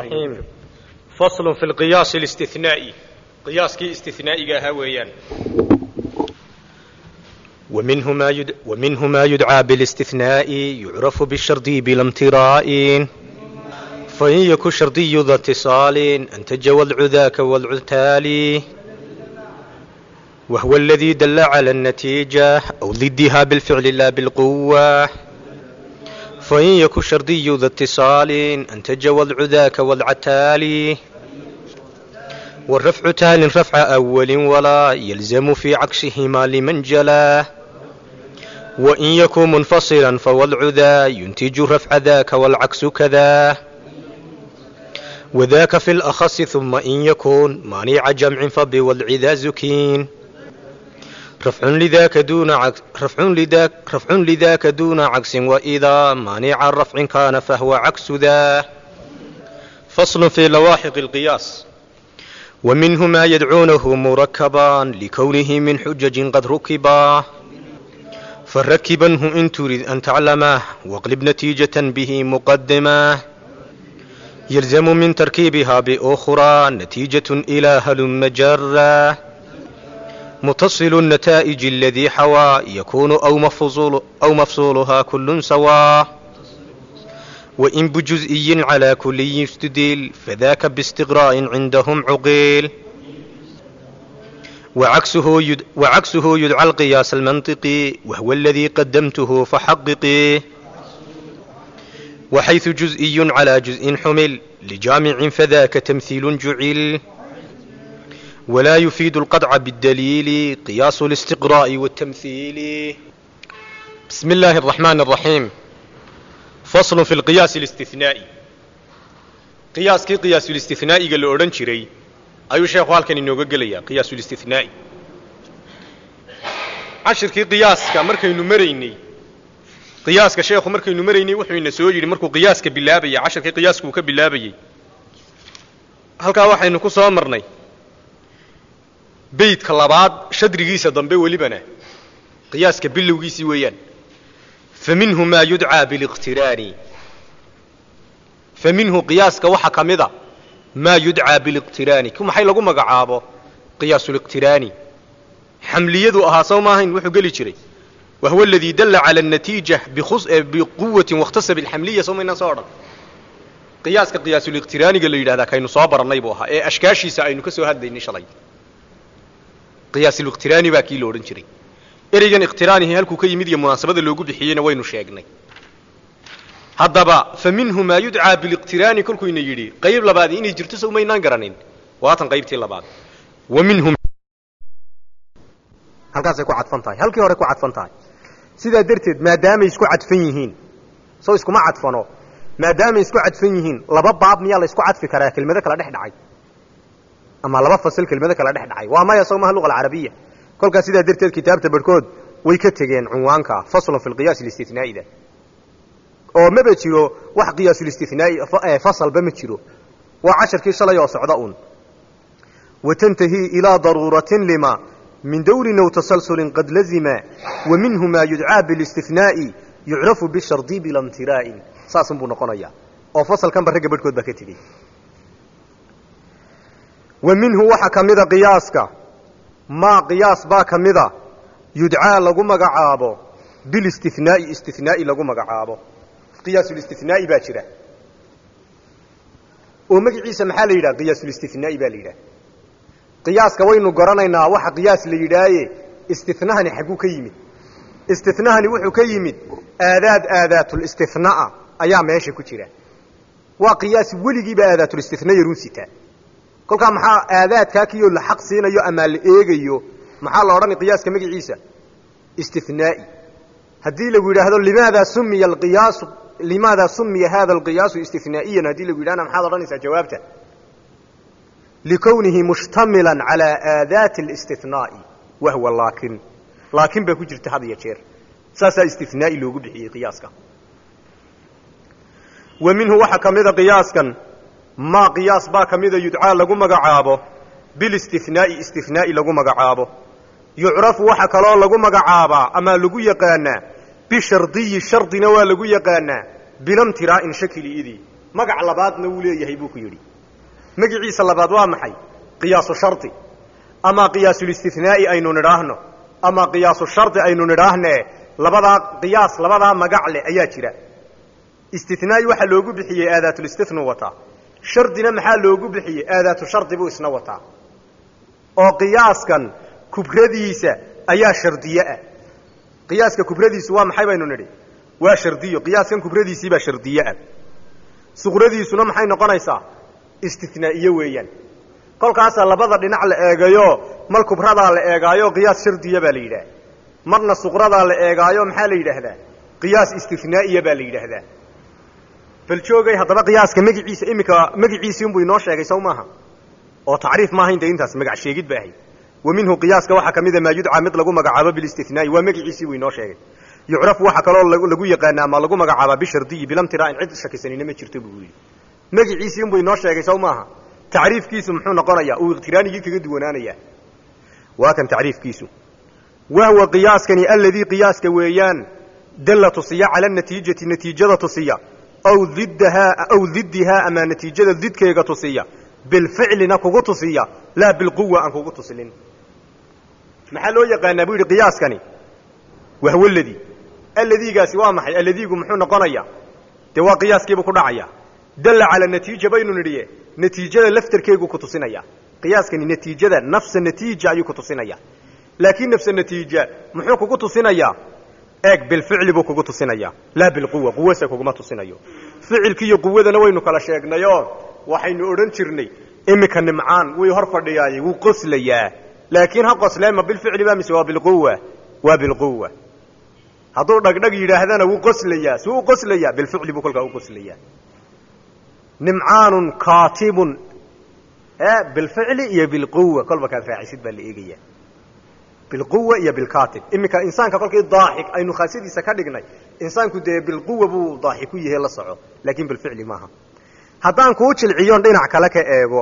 فصل في القياس الاستثنائي قياس كي استثنائي جاهويان ومنه ما يدعى بالاستثناء يعرف بالشرطي بلا امتراء فإن يكن شرطي ذا اتصال أنتج والعذاك والعتال وهو الذي دل على النتيجة أو ضدها بالفعل لا بالقوة فإن يكن شرطي ذا اتصال أنتج والعذاك والعتال والرفع تال رفع أول ولا يلزم في عكسهما لمن جلاه وإن يكن منفصلا فوضع ذا ينتج رفع ذاك والعكس كذا وذاك في الأخص ثم إن يكون مانع جمع فبوضع ذا زكين رفع لذاك دون عكس وإذا مانع الرفع كان فهو عكس ذا. فصل في لواحق القياس. ومنه ما يدعونه مركبا لكونه من حجج قد ركبا فركبنه إن تريد أن تعلمه واقلب نتيجة به مقدمة يلزم من تركيبها بأخرى نتيجة إلى هلم جرة متصل النتائج الذي حوى يكون أو مفصولها كل سوا وإن بجزئي على كل يستدل فذاك باستغراء عندهم عقيل وعكسه يدعى القياس المنطقي وهو الذي قدمته فحققيه وحيث جزئي على جزء حمل لجامع فذاك تمثيل جعل ولا يفيد القطع بالدليل قياس الاستقراء والتمثيل. بسم الله الرحمن الرحيم. فصل في القياس الاستثنائي. قياس الاستثنائي قال له أورنشري أيو شيخ والكن إنه قال قياس الاستثنائي عشر كي قياس كمركي إنه مريني قياس كشيخ مركي إنه مريني وحنا نسوي مركو قياس كبلابي عشر كي قياس كبلابي هل كواحد إنه كوسا مرني بيت كلابات شدري جيسة ضمبي ولبنا قياس كبلو جيسي ويان فمنه ما يدعى بالاقتران فمنه قياس كوحا كمذا ما يدعى بالاقتران كما حي لغو مقعابه قياس الاقتران حمليته أهاسو ماهين وحو قلي جري وهو الذي دل على النتيجة بقوة واختص بالحملية سومينا صورا قياس كقياس الاقتران قال لي هذا كاينو صابر النيبوها اي اشكاشي ساينو كسو هذا نشلي قياس الاقتران باكي لو رنجري ereygan iqtiraanihi halkuu ka yimid iyo munaasabada loogu bixiyeyna waynu sheegnay haddaba faminhu ma yudcaa biliqtiraani kolkuu ina yidhi qayb labaad inay jirto soo maynaan garanin waatan qaybtii labaad waminhum halkaasay ku cadfan tahay halkii hore ku cadfan tahay sidaa darteed maadaama isku cadfan yihiin soo iskuma cadfano maadaama isku cadfan yihiin laba baab miyaa la isku cadfi karaa kelmado kala dhex dhacay ama laba fasal kelmado kala dhex dhacay waa maya soo ma luqada carabiya kolkaas sidaa darteed kitaabta barkood way ka tageen cinwaanka faslun fi lqiyaas alistithnaa'i da oo maba jiro wax qiyaas alistithnaa'i fasalba ma jiro waa casharkii shalay oo socda un watantahi ilaa daruuratin lima min dawrin aw tasalsulin qad lazima wa minhu ma yudcaa bilistithnaa'i yucrafu bishardi bilamtiraa'in saasun buu noqonayaa oo fasalkan barragga barhkood baa ka tegey wa minhu waxa ka mida qiyaaska ما قياس با كميدا يدعى لغو مغعابو بالاستثناء استثناء لغو مغعابو قياس الاستثناء با جيرا او مغعيسا maxaa la yiraahdaa قياس الاستثناء ba la yiraahdaa qiyaaska waynu garanaynaa waxa qiyaas la yiraahdee istithnahani xagu ka yimid istithnahani wuxuu ka yimid aadaatul istithnaa ayaa meesha ku jira waa qiyaas waligiiba aadaatul istithnaa yaruusita kolka maxaa aadaadka kiyo la xaq siinayo ama la eegayo maxaa la oran qiyaaska magaciisa istithnaa'i hadii lagu yiraahdo limaada sumiya hada alqiyaas istithnaa'iyan hadii lagu yiraahdo maxaa oranaysaa jawaabta likawnihi mushtamilan ala aadaat alistithnaa'i wa huwa laakin ba ku jirta had iyo jeer saasa istithnaa'i loogu bixiyay qiyaaska wa minhu waxa kamida qiyaaskan ما قياس با كميدا يدعى لغو مغعابو بالاستثناء استثناء لغو مغعابو يعرف waxa kale lagu magacaaba ama lagu yaqaana bishardi shardina waa lagu yaqaana bilamtira in shakliidi magac labaadna uu leeyahay buu ku yiri magaciisa labaad waa maxay qiyaasu shardi ama qiyaasul istithnaa'i aynu niraahno ama qiyaasu shardi aynu niraahne labada magac leh ayaa jira istithnaa'i waxa loogu bixiyay aadaatul istithnaa wata shardina maxaa loogu bixiyay aadaatu shardi buu isna wataa oo qiyaaskan kubradiisa ayaa shardiye ah qiyaaska kubradiisu waa maxay baynu nidhi waa shardiyo qiyaaskan kubradiisii baa shardiye ah suqradiisuna maxay noqonaysaa istithnaa'iye weeyaan kolkaasaa labada dhinac la eegayo mar kubradaa la eegaayo qiyaas shardiya baa la yidhaah marna suqradaa la eegaayo maxaa la yidhaahdaa qiyaas istinaa'iya baa la yidhaahdaa bal joogay haddaba qiyaaska magiciisa iminka magiciisii unbuu inoo sheegay sow maaha oo tacriif maaha inta intaas magac sheegid ba ahayd wa minhu qiyaaska waxaa ka mida maa yudcaa mid lagu magacaabo bilistinaa'i waa magiciisii buu inoo sheegay yucrafu waxa kaloo lagu yaqaanaa ama lagu magacaabaa bishardiyi bilamtiraa'in cid shakisanina ma jirto buu yidhi magiciisii unbuu inoo sheegay sow maaha tacriifkiisu muxuu noqonayaa uu iqtiraanigii kaga duwanaanayaa waa kan tacriifkiisu wahwa qiyaaskani aladii qiyaaska weeyaan dalla tusiya cala natiijati natiijada tusiya aw diddihaa ama natiijada didkeega tusiya bilficlina kugu tusiya laa bilquwa aan kugu tusilin maxaa loo yaqaanaa buu yidhi qiyaaskani wahwa ladii alladiigaasi waa maxay alladiigu muxuu noqonayaa dee waa qiyaaskiibuu ku dhacaya dalla cala natiija baynu nidhiye natiijada laftarkeegu ku tusinaya qiyaaskani natiijada nafsa natiija ayuu ku tusinaya laakiin nafsa natiija muxuu kugu tusinayaa eeg bilficli buu kugu tusinaya laa bilquwa quwase kuguma tusinayo ficilki iyo quwadana waynu kala sheegnayo waxaynu odhan jirnay iminka nimcaan way hor fadhiyaayey wuu qoslayaa laakiin ha qoslee ma bilficli ba mise waa bilquwa waa bilquwa hadduu dhagdhag yidhaahdana wuu qoslayaa suu u qoslayaa bilficli buu kolkaa u qoslayaa nimcaanun kaatibun bilficli iyo bilquwa kolba kaad raacisid baa la eegaya bilquwa iyo bilkaatib iminka insaanka kolkii daaxik aynu khaasiyadiisa ka dhignay insaanku dee bilquwa buu daaxik ku yahay la soco laakiin bilficli maaha haddaan kuu jilciyoon dhinac kale ka eego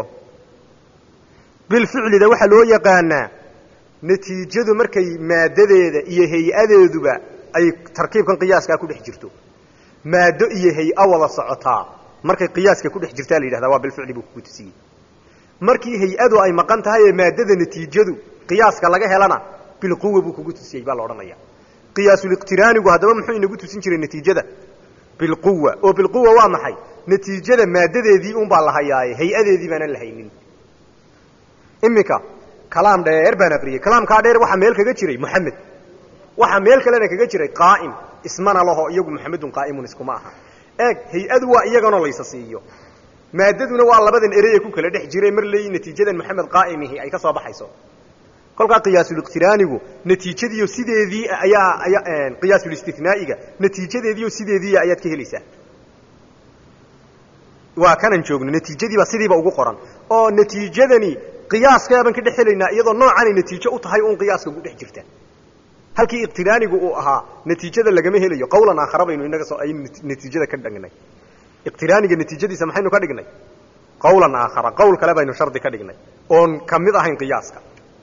bilficlida waxaa loo yaqaanaa natiijadu markay maaddadeeda iyo hay-adeeduba ay tarkiibkan qiyaaskaa ku dhex jirto maaddo iyo hay-a wada socotaa markay qiyaaska ku dhex jirtaa la yidhahdaa waa bilficli buu kugu tusiyey markii hay-adu ay maqan tahay ee maaddada natiijadu qiyaaska laga helana bilquwa buu kugu tusiyey baa la odhanaya qiyaasuliqtiraanigu haddaba muxuu inagu tusin jiray natiijada bilquwa oo bilquwa waa maxay natiijada maaddadeedii unbaa la hayaaye hay-adeedii baanan la haynin iminka kalaam dheer baan aqriyey kalaamkaa dheer waxaa meel kaga jiray moxamed waxaa meel kalena kaga jiray qaa'im ismana laho iyagu moxamedun qaa'imun iskuma aha eeg hay-adu waa iyaganoo laysa siiyo maaddaduna waa labadan ereye ku kala dhex jiray mar leeyi natiijadan moxamed qaa'imihi ay ka soo baxayso kolkaa qiyaasuliqtiraanigu natiijadiiyo sideedii ayaa qiyaasulistinaa'iga natiijadeediiyo sideedii ayaad ka helaysaa waa kanan joogno natiijadiibaa sidiiba ugu qoran oo natiijadani qiyaaskaaban ka dhex helaynaa iyadoo noocanay natiijo u tahay uun qiyaaska ku dhex jirta halkii iqtiraanigu uu ahaa natiijada lagama helayo qawlan aakhara baynu inaga soo aynu natiijada ka dhignay iqtiraaniga natiijadiisa maxaynu ka dhignay qawlan aakhara qowl kale baynu shardi ka dhignay oon ka mid ahayn qiyaaska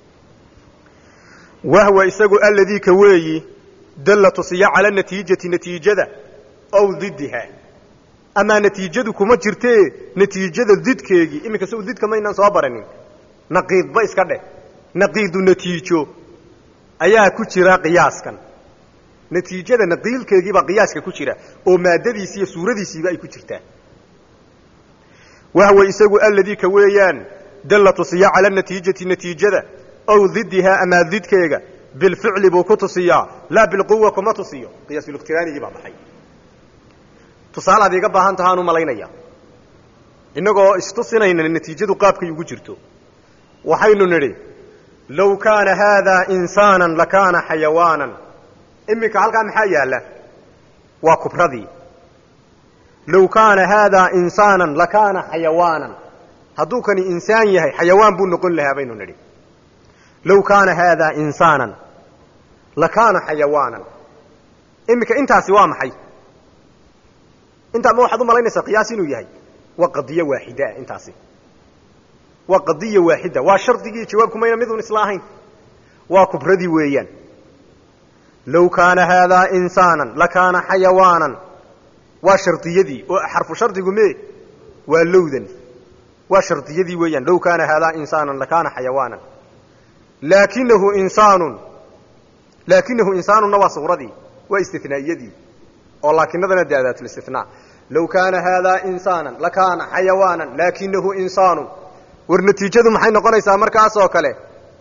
wahwa isagu alladii ka weeyi dalla tusiya cala natiijati natiijada aw diddiha amaa natiijadu kuma jirtee natiijada didkeegii iminka sow didka maynaan soo baranin naqiidba iska dheh naqiidu natiijo ayaa ku jira qiyaaskan natiijada naqiilkeegiibaa qiyaaska ku jira oo maaddadiisi iyo suuradiisiiba ay ku jirtaa wahwa isagu alladii ka weeyaan dalla tusiya cala natiijati natiijada aw diddihaa amaa didkeega bilficli buu ku tusiyaa laa bilquwa kuma tusiyo qiyaasuliqtiraanigii baa baxay tusaale ad iga baahan tahaan u malaynaya innagoo istusinayna natiijadu qaabkay ugu jirto waxaynu nidhi low kaana haadaa insaanan lakaana xayawaanan iminka halkaa maxaa yaalla waa kubradii low kaana haadaa insaanan lakaana xayawaanan hadduu kani insaan yahay xayawaan buu noqon lahaa baynu nidhi low kaana haadaa insaanan lakaana xayawaanan iminka intaasi waa maxay intaa ma waxaad u malaynaysaa qiyaas inuu yahay waa qadiyo waaxidaa intaasi waa qadiya waaxida waa shardigii jawaabku mayna midun isla ahayn waa kubradii weeyaan low kaana haadaa insaanan lakaana xayawaanan waa shardiyadii oo xarfu shardigu mee waa lowdan waa shardiyadii weeyaan low kaana haadaa insaanan lakaana xayawaanan laakinahu insaanunna waa suuradii waa istinaa'iyadii oo laakinadana de adaatulistinaa low kaana haadaa insaanan lakaana xayawaanan laakinahu insaanun war natiijadu maxay noqonaysaa markaas oo kale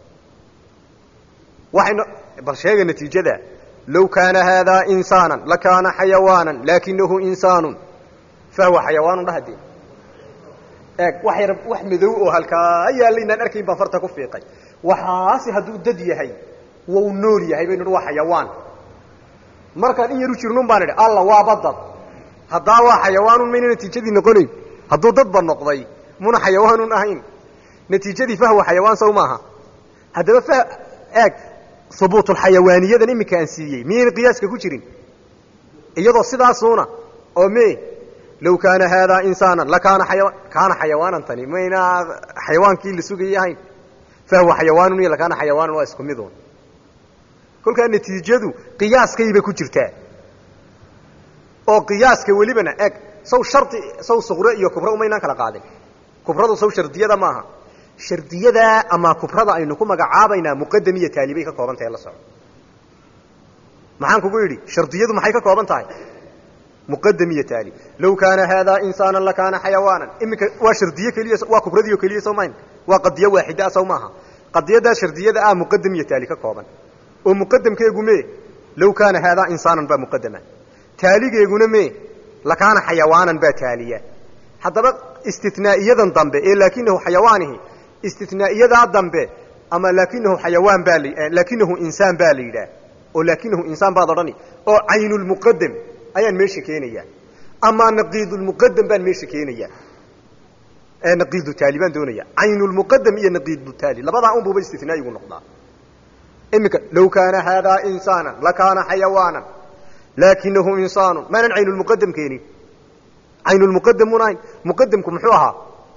bal sheega natiijada low kaana haadaa insaanan lakaana xayawaanan laakinahu insaanun fahwa xayawaanun dhahadee wax madow oo halkaa yaalla inaan arkayn baan farta ku fiiqay waxaasi hadduu dad yahay wuu nool yahay baynu waa xayawaan markaan in yar u jirnun baan idhi alla waa badad haddaa waa xayawaanun mayna natiijadii noqonayn hadduu dadba noqday muna xayawaanun ahayn natiijadii fahwa xayawaan sow maaha haddaba hubuutulxayawaaniyadan iminka aan siiyey miyayna qiyaaska ku jirin iyadoo sidaasuuna oo low kaana haadaa insaanan lakaana kaana xayawaanan tani mayna xayawaankii la sugayay ahayn fahwa xayawaanun iyo lakaana xayawaanan waa isku miduun kolkaa natiijadu qiyaaskayba ku jirtaa oo qiyaaska welibana saw suqre iyo kubro umaynaan kala qaadin kubradu saw shardiyada maaha shardiyada ama kubrada aynu ku magacaabaynaa muqadam iyo taali bay ka kooban tahay la soco maxaan kugu yidhi shardiyadu maxay ka kooban tahay muqadam iyo taali low kaana haadaa insaanan lakaana xayawaanan iminka waa shardiye keliya waa kubradiyo keliya soo mayn waa qadiyo waaxida ah sow maaha qadiyadaa shardiyada ah muqadam iyo taali ka kooban oo muqadamkeegu low kaana haadaa insaanan baa muqadama taaligeeguna lakaana xayawaanan baa taaliya haddaba istinaa'iyadan dambe ee laakinahu xayawaanihi istinaa'iyadaa dambe ama laakinahu xayawaan baa laakinahu insaan baa la yidhaah oo laakinahu insaan baad odhani oo caynulmuqadam ayaan meesha keenaya ama naqiidulmuqadam baan meesha keenaya naqiidu taali baan doonaya caynulmuqadam iyo naqiidu taali labadaa unbuuba istinaa'igu noqdaa iminka low kaana haadaa insaanan lakaana xayawaanan laakinahu insaanu maanan caynulmuqadam keenin caynulmuqadam mun ahayn muqadamku muxuu ahaa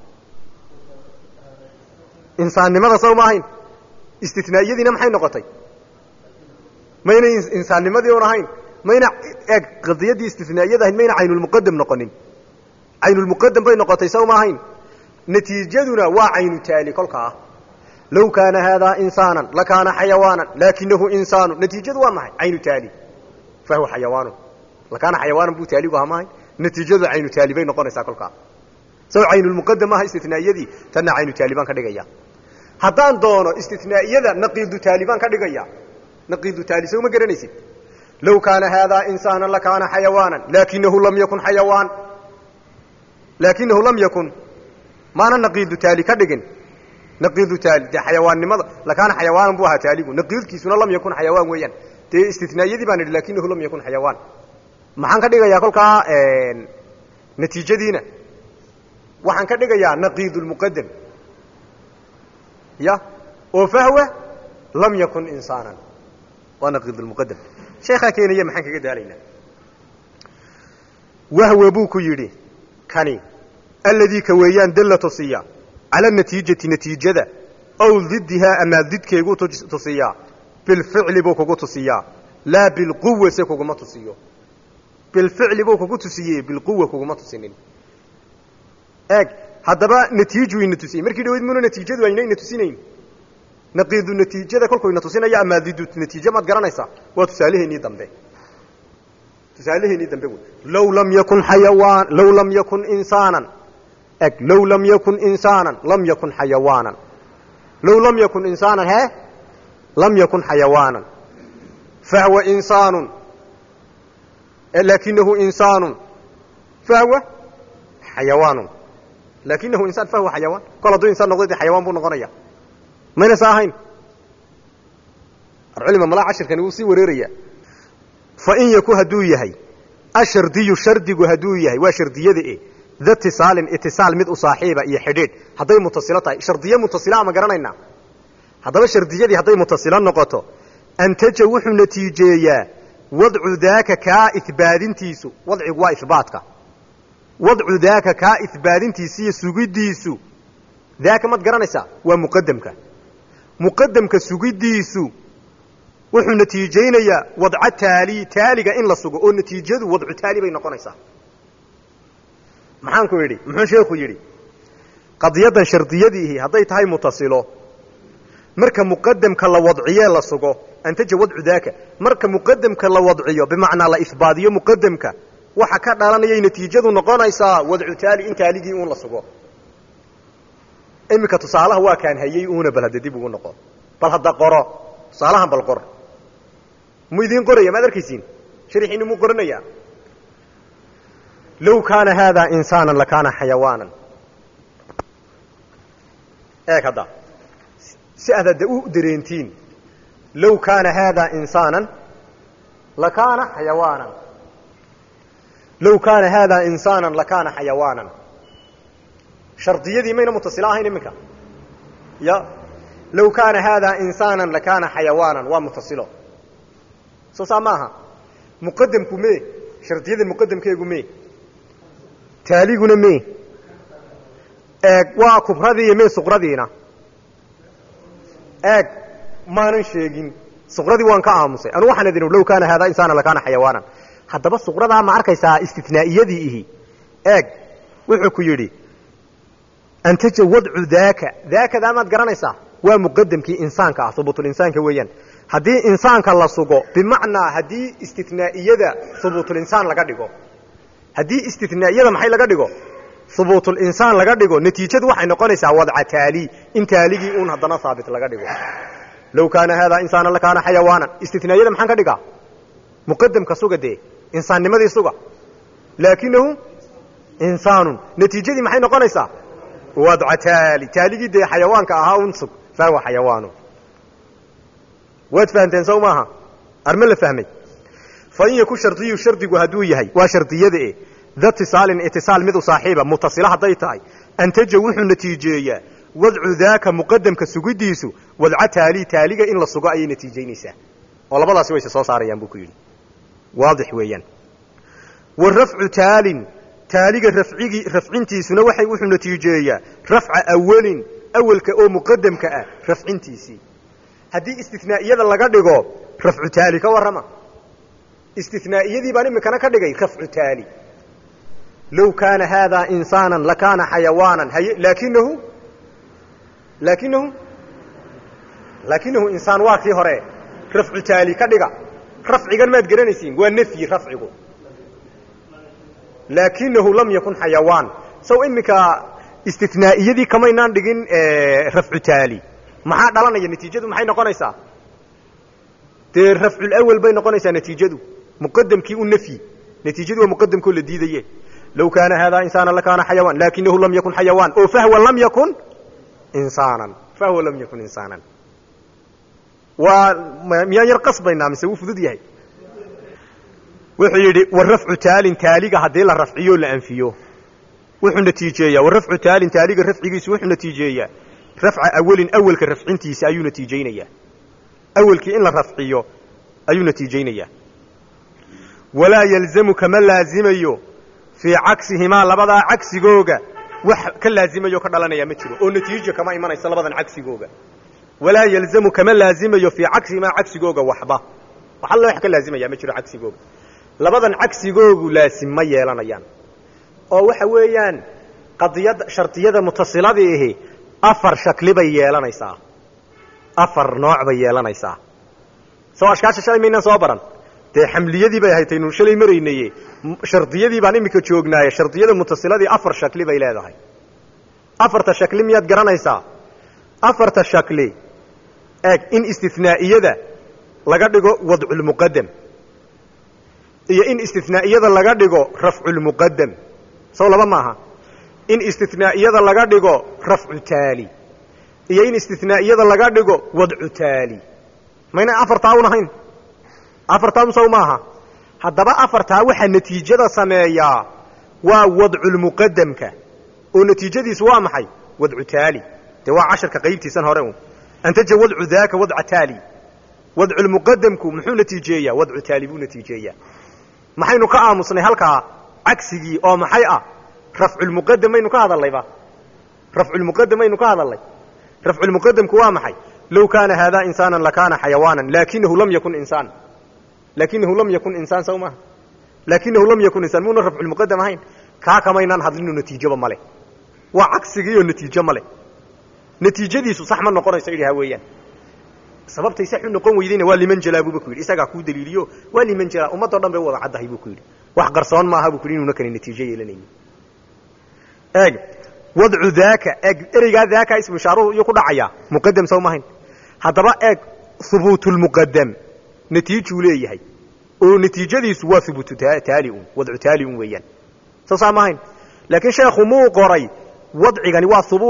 insaannimada sow ma ahayn istinaa'iyadiina maxay noqotay mayna insaannimadii un ahayn mayna qadiyadii istinaa'iyada ahayn mayna caynulmuqadam noqonin caynulmuqadam bay noqotay sow ma ahayn natiijaduna waa caynu taali kolkaa low kaana haadaa insaanan lakaana xayawaanan laakinahu insaanu natiijadu waa maxay caynu taali fahuwa xayawaanu lakaana xayawaanan buu taaligu ahaa maahay natiijadu caynu taali bay noqonaysaa kolkaa saw caynulmuqadam aha istinaa'iyadii tanna caynu taali baan ka dhigaya haddaan doono istinaa'iyada naqiidu taali baan ka dhigaya naqiidu taali sow ma garanaysid low kaana haadaa insaanan lakaana xayawaanan laakinahu lam yakun xayawaan laakinahu lam yakun maana naqiidu taali ka dhigin naqiidu taali dee xayawaannimada lakaana xayawaanan buu ahaa taaligu naqiidkiisuna lam yakun xayawaan weeyaan dee istinaa'iyadii baan idhi laakinahu lam yakun xayawaan maxaan ka dhigayaa kolkaa natiijadiina waxaan ka dhigayaa naqiidulmuqadam ya oo fahwa lam yakun insaanan waa naqiidulmuqadam sheekhaa keenaya maxaan kaga daalaynaa wahwa buu ku yidhi kani alladii ka weeyaan dalla tusiya cala natiijati natiijada ow diddihaa ama didkeeguu tusiyaa bilficli buu kugu tusiyaa laa bilquwa se kuguma tusiyo bilficli buu kugu tusiyey bilquwa kuguma tusinin eeg haddaba natiiju ina tusiyey markii dhaweyd muna natiijadu aynayna tusinayn naqiidu natiijada kolkuu ina tusinaya ama didu natiijo maad garanaysaa waa tusaaleheenii dambe tusaaleheenii dambe wey low lam yakun xayawaan low lam yakun insaanan eg low lam yakun insaanan lam yakun xayawaanan low lam yakun insaanan lam yakun xayawaanan fahwa insaanun laakinahu insaanun fahwa xayawaanun laakinahu insaan fahwa xayawaan kol hadduu insaan noqdo dee xayawaan buu noqonaya mayna saa ahayn alculima malaa cashirkani wuu sii wareeraya fain yaku hadduu yahay ashardiyu shardigu hadduu yahay waa shardiyada da tisaalin itisaal mid u saaxiiba iyo xidhiidh hadday mutasilo tahay shardiye mutasila ma garanaynaa haddaba shardiyadii hadday mutasilo noqoto antaja wuxuu natiijeeyaa wadcu daaka kaa ihbaadintiisu wadcigu waa ihbaatka wadcu daaka kaa ihbaadintiisa iyo sugiddiisu daaka maad garanaysaa waa muqadamka muqadamka sugiddiisu wuxuu natiijaynayaa wadca taali taaliga in la sugo oo natiijadu wadcu taali bay noqonaysaa maxaan ku yidhi muxuu sheekhu yidhi qadiyadan shardiyadiihi hadday tahay mutasilo marka muqadamka la wadciye la sugo antaja wadcu daaka marka muqadamka la wadciyo bimacnaa la ihbaadiyo muqadamka waxa ka dhalanayay natiijadu noqonaysaa wadcu taali in taaligii uun la sugo iminka tusaalaha waa kaan hayey uuna bal hadda dib ugu noqo bal hadda qoro tusaalahan bal qor mu idiin qoraya maad arkaysiin sharixiinu muu qoranayaa low kaana haadaa insaanan lakaana xayawaanan هذا سأذا دقوا درينتين لو كان هذا إنسانا لكان حيوانا لو كان هذا إنسانا لكان حيوانا شرطية دي مين متصلة هين منك يا لو كان هذا إنسانا لكان حيوانا ومتصلة سوساماها مقدم كمي شرطية المقدم كي كمي تالي قلنا مي وكبردي يمي صغردينا ما نشيقين صغردي وان كعامسي أنا واحد ندينه لو كان هذا إنسانا لكان حيوانا حتى بس صغردها ما عركيسا استثنائية دي وحكو يري أن تجي وضع ذاك ذا ما تقرانيسا ومقدم كي إنسان ثبوت الإنسان كويا هدي إنسان كالله سوقو بمعنى هدي استثنائية ذا ثبوت الإنسان لقدقو هدي استثنائية ذا محي لقدقو ثبوت الإنسان لقدقو نتيجة وحي نقونيسا وضع تالي إن تالي أون هدنا ثابت لقدقو لو كان هذا إنسانا لكان حيوانا استثنائية ذا محان قدقا مقدم كسوق دي إنسان لماذا يسوق لكنه إنسان نتيجة دي محي نقونيسا وضع تالي دي حيوان كأها ونسق فهو حيوانه واتفهمتين سو ماها أرمل فهمي فإن يكون شرطي وشرطي وهدوي هي وشرطية دي ذا اتصال مذو صاحبة متصلة ضيطاي أن تجوح النتيجية وضع ذاك مقدم كسجديسو وضع تالي إن للصقاء أي نتيجة نساء والله بالله سويس صار ينبوكيل واضح ويان والرفع تالي رفعنتي سنة وحي وحو نتيجية رفع أول كأو مقدم كأ رفعنتي سي هذه استثنائية اللي قدقو رفع تالي كورما استثنائية دي باني مكانا كدقي رفع تالي لو كان هذا إنسانا لكان حيوانا لكنه إنسان واكي هوري رفع تالي كدقا رفع ما تقرنسين والنفي رفعه لكنه لم يكن حيوان سو إنك استثنائية دي كما ينان دقين رفع تالي maxaa dhalanaya natiijadu maxay noqonaysaa tii rafcu al-awwal bay noqonaysaa natiijadu muqaddamkii u nafi natiijadu waa muqaddamku la diidaye law kaana hada insana lakana hayawan lakinahu lam yakun hayawan oo fahwa lam yakun insanan wa miya yarqas bayna mise uu fudud yahay wuxuu yiri warafcu taaliga hadii la rafciyo la anfiyo wuxuu natiijeeyaa warafcu taaliga rafcigiisu wuxuu natiijeeyaa رفع أول كرفعنتي سأيو نتيجينيا أول كإن الرفعيو أيو نتيجينيا ولا يلزم كما لازميو في عكسهما لبضا عكس جوجا كلازميو كدلنا يا مترو أو نتيجة كما إيمان يصلبضا عكس جوجا ولا يلزم كما لازميو في عكسهما عكس جوجا وحبا وحلا يحكي لازم يا مترو عكس جوجا لبضا عكس جوجا لازم ما يلنا يان أو وحويان قضية شرطية متصلة به أفر شكل بيالانيسا أفر نوع بيالانيسا سو أشكاش شلي مينا صابرا تي حملية دي بيهايتينو شلي مرينيه شرطية دي باني ميكو تشوغنايا شرطية دي متصلة دي أفر شكل بيالانيسا أفر تشكل مياد قرانيسا أفر تشكل إن استثنائية دا لقدقو وضع المقدم إيه إن استثنائية دا لقدقو رفع المقدم سو لبا ماها إن استثنائية لغا دغو رفع تالي إيه إن استثنائية لغا دغو وضع تالي ما إنا أفرتاون هين أفرتاون سو ماها هدبا أفرتا وحا نتيجة سمايا ووضع المقدم كا ونتيجة دي سوا محي وضع تالي توا 10 كقيبتي سن هوريون أن تجي وضع ذاك وضع تالي وضع المقدم كو محو نتيجية وضع تالي بو نتيجية محي نكا آمسني هلكا عكسي أو محي رفع المقدم ماينو كهذا الله يبا رفع المقدم ماينو كهذا الله رفع المقدم كوامحي لو كان هذا إنسانا لكان حيوانا لكنه لم يكن إنسان سوما لكنه لم يكن إنسان مو رفع المقدم هين كاكا ماينان هذلنو نتيجة بمالي وعكسي النتيجة مالي نتيجة دي صح من نقرأ يسعيدي هاويا سبب تيساحو نقوم ويدين والي من جلا أبو بكوير إساقا كو دليليو والي من جلا وما طردن بيوضع عده أبو بكوير وحقرصان ما هابو بكويرين ونكن النتيجة يلنين وضع ذاك ارجع ذاك اسم شعره يقول عيا مقدم سو ماهن هذا بقى ثبوت المقدم نتيجه ليه هي ونتيجه دي سوا ثبوت تالي وضع تالي ويان سو ماهن لكن شيخ مو قري وضع يعني وا ثبوت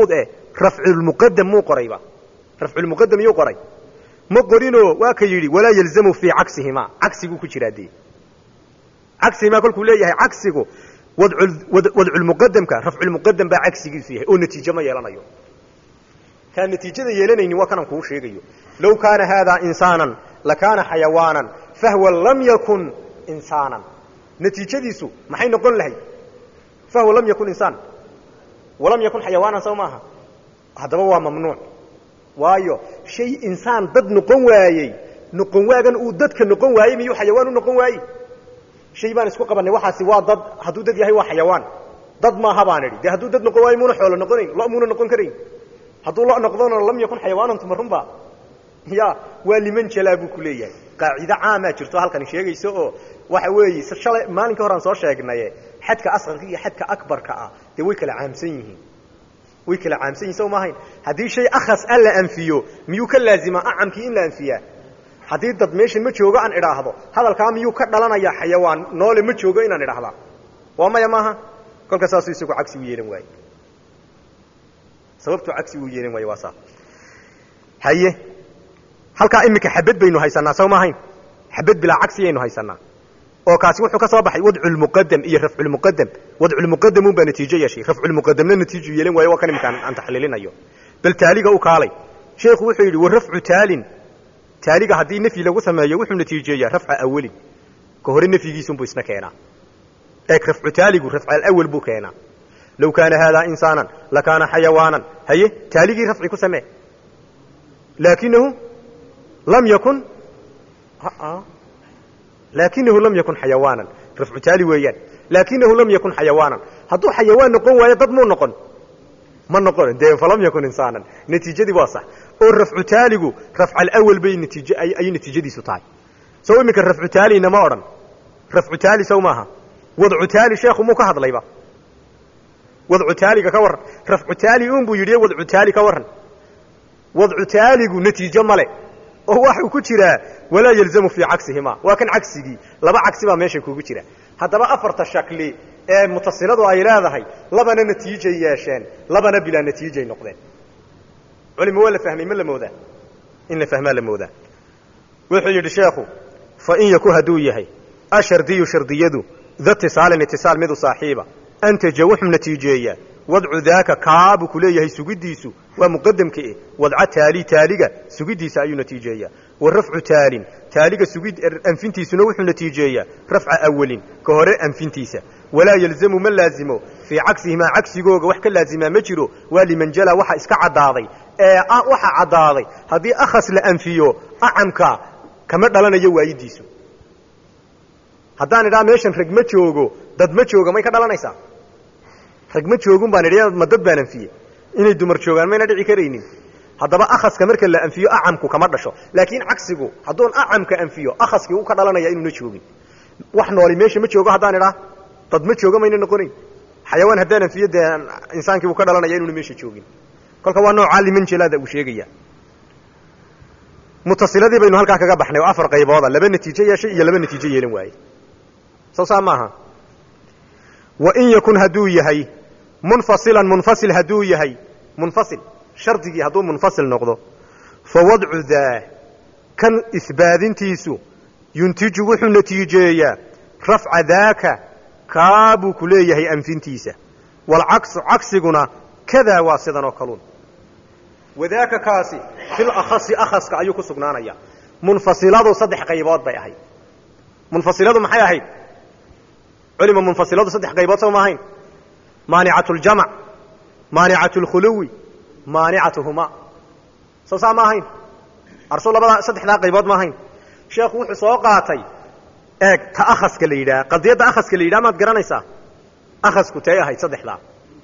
rafculmuqadam muu qorayba rafculmuqadam yuu qoray ma qorinoo waa ka yidhi walaa yalzamu fii cagsihimaa cagsiguu ku jiraa dee cagsihimaa kolkuu leeyahay cagsigu wadculmuqadamka rafculmuqadam baa cagsigiisu yahay oo natiijo ma yeelanayo kaan natiijada yeelanaynin waa kanan kuu sheegayo low kaana haadaa insaanan lakaana xayawaanan fahwa lam yakun insaanan natiijadiisu maxay noqon lahayd fahwa lam yakun insaan walam yakun xayawaanan soo maaha haddaba waa mamnuuc waayo shay insaan dad noqon waayey noqon waagan uu dadka noqon waayey miyuu xayawaan u noqon waayey shay baan isku qabanay waxaasi waa dad hadduu dad yahay waa xayawaan dad maaha baan idhi dee hadduu dad noqon waayo muuna xoolo noqonayn lo muuna noqon karayn hadduu lo noqdona lam yakun xayawaanan tuma runba ya waa liman jalaa buu ku leeyahay qaacido caamaa jirto halkani sheegayso oo waxa weeye shalay maalinka hore aan soo sheegnaye xadka asqarka iyo xadka akbarka ah dee way kala caamsan yihiin way kala caamsan yihiin soo maahayn haddii shay akhas aan la anfiyo miyuu ka laazima acamkii in la anfiyaa haddii dad meeshan ma joogo aan idhaahdo hadalkaa miyuu ka dhalanayaa xayawaan noole ma joogo inaan idhaahdaa waa maya maaha kolka saasuu isagu cagsi u yeelan waaye sababtuu cagsi uu yeelan waaye waa saa haye halkaa iminka xabad baynu haysanaa soo maahayn xabad bilaa cagsiyaynu haysanaa oo kaasi wuxuu ka soo baxay wadculmuqadam iyo rafculmuqadam wadculmuqadamun baa natiijo yeeshay rafculmuqadamna natiiju yeelan waayo waa kan iminka aan taxliilinayo bal taaliga u kaalay sheekhu wuxuu yidhi warafcu taalin taaliga haddii nafyi lagu sameeyo wuxuu natiijeeyaa rafca awalin ka hore nafyigiisunbuu isna keenaa eeg rafcu taaligu rafca alawal buu keenaa low kaana haadaa insaanan lakaana xayawaanan haye taaligii rafci ku samee laakinahu lam yakun lam yakun xayawaanan rafcu taali weeyaan laakinahu lam yakun xayawaanan hadduu xayawaan noqon waayo dad muu noqon ma noqon dee falam yakun insaanan natiijadii waa sax oo rafcu taaligu rafca alawal bay ayay natiijadiisu tahay sow iminka rafcu taalina ma odhan rafcu taali sow maaha wadcu taali sheekhu muu ka hadlayba wadcu taaliga ka warran rafcu taali un buu yidhi wadcu taali ka warran wadcu taaligu natiijo male oo waxuu ku jiraa walaa yalzamu fii cagsihimaa waa kan cagsigii laba cagsi baa meesha kugu jira haddaba afarta shakli ee mutasiladu ay leedahay labana natiijay yeesheen labana bilaa natiijay noqdeen culima waa la fahmay ma la moodaa in la fahmaa la moodaa wuxuu yidhi sheekhu fa in yaku hadduu yahay ashardiyu shardiyadu da tisaalin itisaal midu saaxiiba antaja wuxuu natiijeeyaa wadcu daaka kaabuu ku leeyahay sugidiisu waa muqadamka eh wadca taali taaliga sugidiisa ayuu natiijeeyaa wa rafcu taalin taaliga anfintiisuna wuxuu natiijeeyaa rafca awalin ka hore anfintiisa walaa yalzamu ma laazimo fii cagsihimaa cagsigooga wax ka laazimaa ma jiro waa liman jala waxa iska caddaaday ee waxa caddaaday haddii akhas la anfiyo acamka kama dhalanayo waayidiisu haddaan idhaa meeshan rag ma joogo dad ma jooga may ka dhalanaysaa rag ma joogun baan idhi ma dad baan anfiyey inay dumar joogaan mayna dhici karaynin haddaba akhaska marka la anfiyo acamku kama dhasho laakiin cagsigu hadduun acamka anfiyo akhaskii uu ka dhalanaya inuuna joogin wax nooli meesha ma joogo haddaan idhaa dad ma jooga mayna noqonayn xayawaan haddaan anfiyo dee insaankii uu ka dhalanaya inuuna meesha joogin kolka waa noocaa liman jelaada uu sheegaya mutasiladii baynu halkaa kaga baxnay oo afar qaybooda laba natiijo yeeshay iyo laba natiijo yeelan waaye soo saa maaha wa in yakun hadduu yahay munfasilan munfasil hadduu yahay munfasil shardigii hadduu munfasil noqdo fa wadcu daa kan isbaadintiisu yuntiju wuxuu natiijeeyaa rafca daaka kaabuu ku leeyahay anfintiisa walcaksu cagsiguna kadaa waa sidan oo kaluun wadaaka kaasi fil akhasi akhaska ayuu ku sugnaanaya munfasiladu saddex qaybood bay ahayd munfasiladu maxay ahayd culima munfasiladu saddex qaybood soo ma ahayn maanicatu ljamac maanicatu lkhuluwi maanicatuhumaa soo saa ma ahayn arsu labada saddexdaa qaybood ma ahayn sheekhu wuxuu soo qaatay eeg ta akhaska la yidhaha qadiyadda akhaska la yidhaha maad garanaysaa akhasku tay ahayd saddexdaa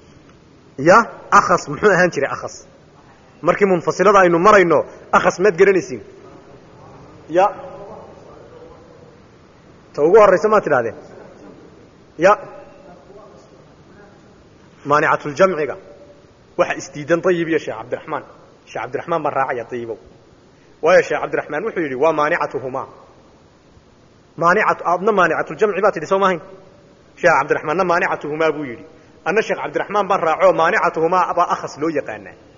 ya akhas muxuu ahaan jiray akhas markii munfasilada aynu marayno akhas maad garanaysiin ya ta ugu horraysa maad tidhahdeen ya maanicatuljamciga waxa isdiidan dayib iyo sheekh cabdiraxmaan sheekh cabdiraxmaan baan raacaya dayibow waayo sheekh cabdiraxmaan wuxuu yidhi waa maanicatuhumaa adna maanicatuljamci baa tidhi soo maahayn sheekh cabdiraxmaanna maanicatuhumaa buu yidhi anna sheekh cabdiraxmaan baan raaco maanicatuhumaa baa akhas loo yaqaanaa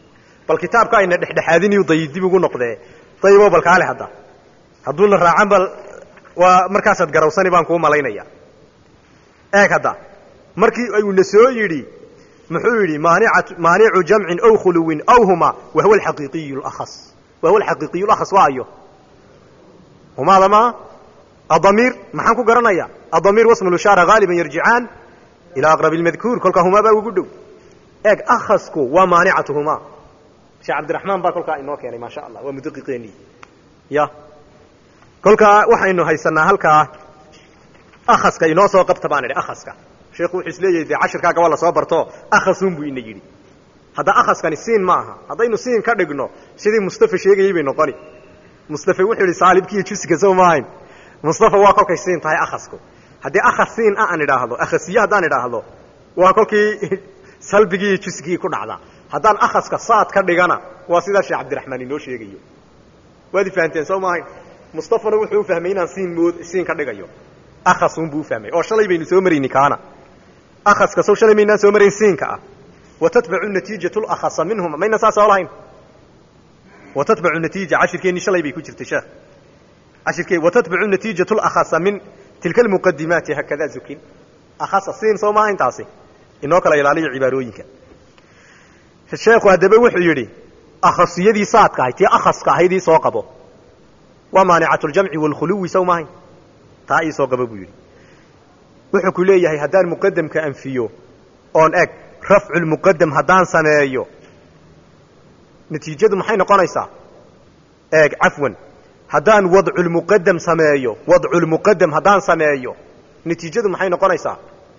bal kitaabka ayna dhexdhexaadinayo dib ugu noqdee daybo bal kaale hadduu la raacan bal waa markaasaad garawsani baan kuu malaynaya eeg hadda markii ayuuna soo yidhi muxuu yidhi maanicu jamcin aw khuluwin aw huma wahuwa alxaqiiqiyu lakhas wahuwa alxaqiiqiyu lakhas waa ayo humaada maa adamiir maxaan ku garanaya adamiir wasmu lushaara haaliban yarjicaan ilaa aqrabi lmadkuur kolkaa humaa baa ugu dhow eeg akhasku waa maanicatuhumaa sheekh cabdiraxmaan baa kolkaa inoo keenay maasha allah waa mudaqiqeeni ya kolkaa waxaynu haysanaa halkaa akhaska inoo soo qabta baan idhi akhaska sheekhu wuxuu isleeyahay dee cashirkaaga waa lasoo barto akhasun buu ina yidhi hadda akhaskani siin ma aha haddaynu siin ka dhigno sidii mustafa sheegayey bay noqoni mustafa wuxuu yidhi saalibkiiyo jusiga soo maahayn mustafa waa kolkay siin tahay akhasku haddii akhas siin aan idhaahdo akhasiye haddaan idhaahdo waa kolkii salbigii iyo jusigii ku dhacda haddaan akhaska saad ka dhigana waa sidaa sheekh cabdiraxmaan inoo sheegayo waad fahanteen soo maahayn mustafana wuxuu u fahmay inaan siin ka dhigayo akhasun buu u fahmay oo shalay baynu soo marayni kaana akhaska soo shalay maynaan soo marayn siinka ah watatbacu natiijatu lakhasa minhuma mayna saas oo lahayn watatbacu natiija cashirkeennii shalay bay ku jirtay sheekh cashirkee watatbacu natiijatu lakhasa min tilka almuqadimaati hakadaa zukin akhasa siin soo maahayn taasi inoo kala ilaaliyo cibaarooyinka sheekhu haddaba wuxuu yidhi akhasiyadii saadka ahayd tii akhaska ahaydii soo qabo waa maanicatu ljamci waalkhuluwi sow maahayn taa ii soo qabo buu yidhi wuxuu ku leeyahay haddaan muqadamka anfiyo oon eg rafcu lmuqadam haddaan sameeyo natiijadu maxay noqonaysaa eeg cafwan haddaan wadculmuqadam sameeyo wadculmuqadam haddaan sameeyo natiijadu maxay noqonaysaa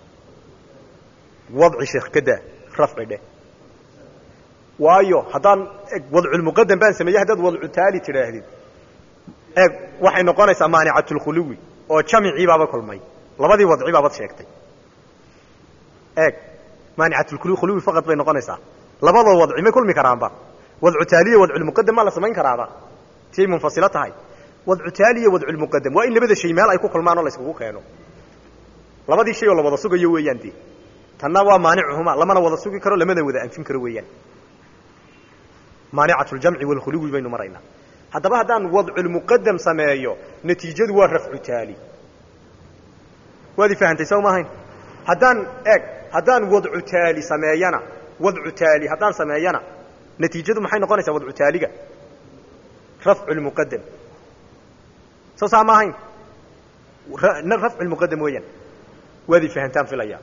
wadci sheekh kada rafci dheh waayo haddaan wadculmuqadam baan sameeyey haddaad wadcu taali tidhaahdid eeg waxay noqonaysaa maanicatulkhuluwi oo jamicii baaba kulmay labadii wadci baabad sheegtay eeg maanicatulkhuluwi faqad bay noqonaysaa labadoo wadci may kulmi karaanba wadcu taaliya wadculmuqadam maa la samayn karaaba tiay munfasilo tahay wadcu taaliya wadculmuqadam waa in labada shay meel ay ku kulmaan oo la yskugu keeno labadii shay oo la wada sugayo weeyaan dee tanna waa maanicuhumaa lamana wada sugi karo lamana wada anfin karo weeyaan maanicatu ljamci waalkhuluwi baynu maraynaa haddaba haddaan wadculmuqadam sameeyo natiijadu waa rafcu taali waad i fahantay soo maahayn haddaan wadcu taali sameeyana wadcu taali haddaan sameeyana natiijadu maxay noqonaysaa wadcu taaliga rafcu lmuqadam soo saa maahayn rafcu lmuqadam weeyaan waad i fahantaan filaya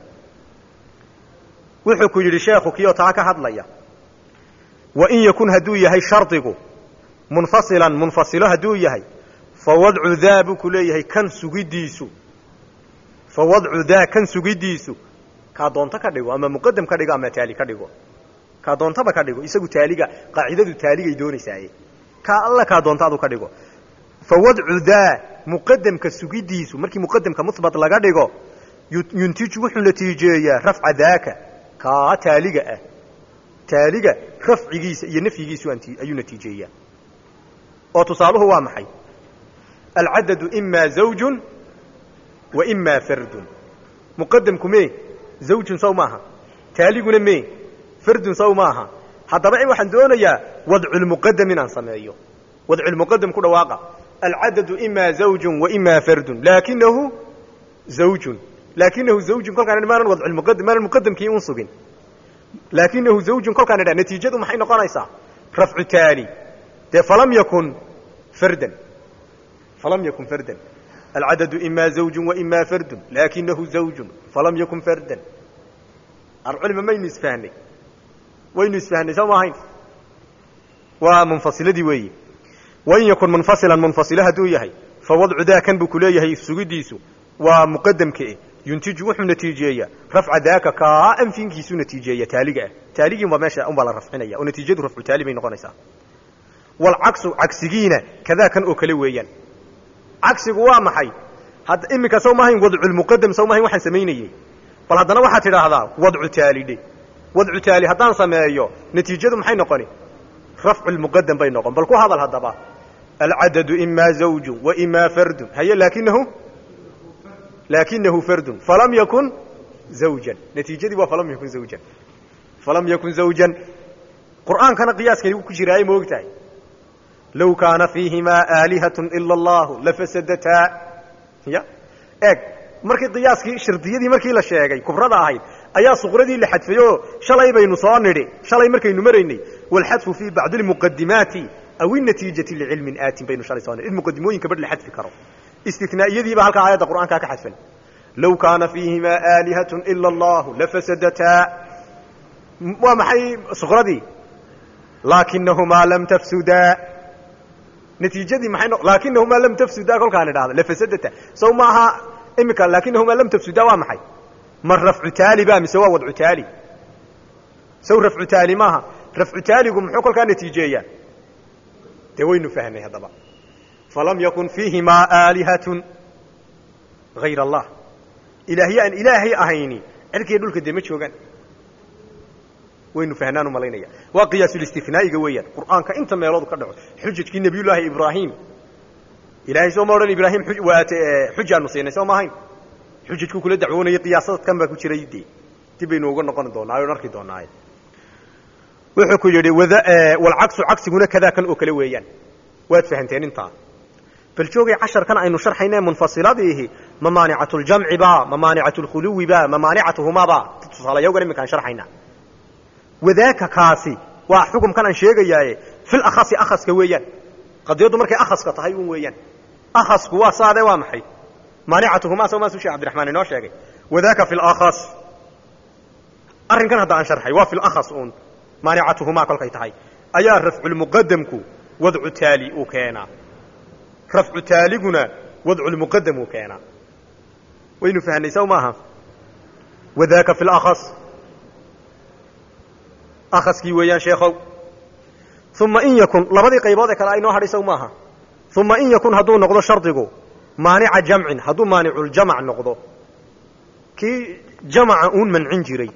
wuxuu ku yidhi sheekhu kiyoo taa ka hadlaya wain yakun hadduu yahay shardigu munfasilan munfasilo hadduu yahay fawadcu daa buu ku leeyahay kan sugidiisu fawadcu daa kan sugidiisu kaa doonto ka dhigo ama muqadam ka dhigo ama taali ka dhigo kaa doontaba ka dhigo isagu taaliga qaacidadu taaligay doonaysaaye kaa alla kaa doontaadu ka dhigo fawadcu daa muqadamka sugidiisu markii muqadamka muhbat laga dhigo yuntiju wuxuu natiijeeyaa rafca daaka kaa taaliga ah taaliga rafcigiisa iyo nafyigiisu ayuu natiijeeyaa oo tusaaluhu waa maxay alcadadu imaa zawjun wa imaa fardun muqadamku mee zawjun sow maaha taaliguna mee fardun sow maaha haddaba waxaan doonayaa wadculmuqadam inaan sameeyo wadculmuqadam ku dhawaaqa alcadadu imaa zawjun wa imaa fardun laakinahu zawjun kolkaan maanan wadculmuqadam maanan muqadamkii un sugin laakinahu zawjun kolkaan idhaa natiijadu maxay noqonaysaa rafcu taali dee falam yakun fardan alcadadu imaa zawjun wa imaa fardun laakinahu zawjun falam yakun fardan arculima maynu isfahnay waynu isfahnay soo maahayn waa munfasiladii weeyi wain yakun munfasilan munfasilo hadduu yahay fawadcu daa kan buu ku leeyahay sugidiisu waa muqadamkae yuntiju wuxuu natiijeeyaa rafca daaka kaa anfinkiisuu natiijeeya taaliga ah taaligiin waa meesha unbaa la rafcinaya oo natiijadu rafcu taali bay noqonaysaa walcaksu cagsigiina kadaa kan oo kale weeyaan cagsigu waa maxay iminka sow maahayn wadculmuqadam sow maahayn waxaan samaynayey bal haddana waxaad tidhaahdaa wadcu taali dhe wadcu taali haddaan sameeyo natiijadu maxay noqoni rafcu lmuqadam bay noqon bal ku hadal haddaba alcadadu imaa zawjun wa imaa fardun haye laakinahu fardun falam yakun zawjan natiijadii waa falam yakun zawjan qur'aankana qiyaaskani ku jiraaye ma ogtahay low kaana fiihimaa aalihatun ila allahu lafasadataa ya eeg markii qiyaaskii shardiyadii markii la sheegay kufrada ahayd ayaa suqradii la xadfay oo shalay baynu soo nidhi shalay markaynu maraynay walxadfu fii bacdi almuqadimaati aw inatiijati licilmin aatin baynu shalay soo nidhi in muqadimooyinka badh la xadfi karo istinaa'iyadiiba halkaa aayadda qur'aankaa ka xadfan low kaana fiihimaa aalihatun ila allahu lafasadataa waa maxay suqradii laakinahumaa lam tafsudaa natiijadii maxay laakinahumaa lam tafsudaa kolkaan idhahda lafasadata sow maaha imika laakinahumaa lam tafsudaa waa maxay ma rafcu taali ba mise waa wadcu taali sow rafcu taali maaha rafcu taaligu muxuu kolkaa natiijeeyaa dee waynu fahnay haddaba falam yakun fiihimaa aalihatun hayr allah ilaahye aan ilaahay ahayni cirkiiyo dhulka dee ma joogaan waynu fahnaan u malaynaya waa qiyaasulistinaaiga weeyaan qur'aanka inta meeloodu ka dhaco xujajkii nabiyullaahi ibraahim ilaahay soo ma odhan ibraahim xujaanu siinay soo ma ahayn xujajku kula dacwoonayay qiyaasadkan baa ku jiray dee dib baynu uga noqon doonaa oon arki doonaaye wuxuu ku yidhi walcagsu cagsiguna kadaa kan oo kale weeyaan waad fahanteen intaa bal joogay casharkan aynu sharxaynee munfasiladiihi mamaanicatu ljamci ba mamaanicatu lkhuluwi ba mamaanicatuhumaa ba tusaalayawgan iminkaan sharxayna wadaaka kaasi waa xukumkan aan sheegayaaye fil akhasi akhaska weeyaan qadiyaddu markay akhaska tahay un weeyaan akhasku waa saadee waa maxay maanicatuhumaa soo maasuu sheekh cabdiraxmaan inoo sheegay wadaaka fil akhas arrinkan hadda aan sharxay waa fil akhas uun maanicatuhumaa kolkay tahay ayaa rafculmuqadamku wadcu taali uu keenaa rafcu taaliguna wadculmuqadam uu keenaa waynu fahnay sow maaha wadaaka fil akhas akhaskii weeyaan sheekhow uma in yakun labadii qaybood ee kale aynoo hadhay sow maaha uma in yakun hadduu noqdo shardigu maanica jamcin hadduu maaniculjamac noqdo kii jamaca uun mancin jiray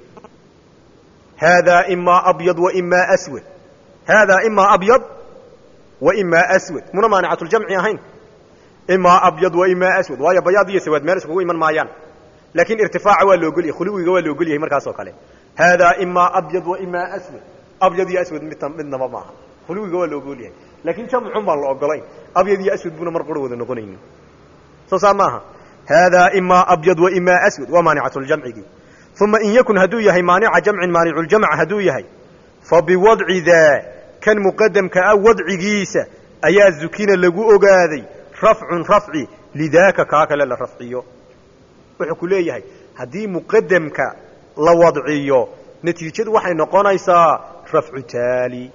haadaa imaa abyad wa imaa aswad haadaa imaa abyad wa imaa aswad muna maanicatuljamci ahayn imaa abyad wa imaa aswad waayo bayaad iyo sawaad meel iskugu iman maayaan laakiin irtifaaca waa loogol yahay khuluwiga waa loogol yahay markaas oo kale haadaa imaa abyad wa imaa aswad abyad iyo aswad midnaba maaha khuluwiga waa loogol yahay laakiin jamcun baan la ogolayn abyad iyo aswad buuna mar qura wada noqonaynin soo saa maaha haadaa imaa abyad wa imaa aswad waa maanicatuljamcigii uma in yakun hadduu yahay maanica jamcin maaniculjamc hadduu yahay fa biwadci daa kan muqadamka ah wadcigiisa ayaa zukina lagu ogaaday rafcun rafci lidaaka kaa kale la rafciyo wuxuu ku leeyahay haddii muqadamka la wadciyo natiijadu waxay noqonaysaa rafcu taali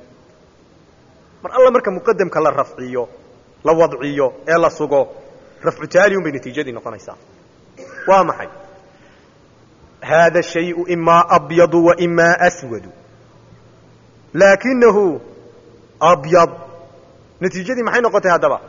mar alla marka muqadamka la rafciyo la wadciyo ee la sugo rafcu taali un bay natiijadii noqonaysaa waa maxay haada shayu imaa abyadu wa imaa aswadu laakinahu abyad natiijadii maxay noqotay haddaba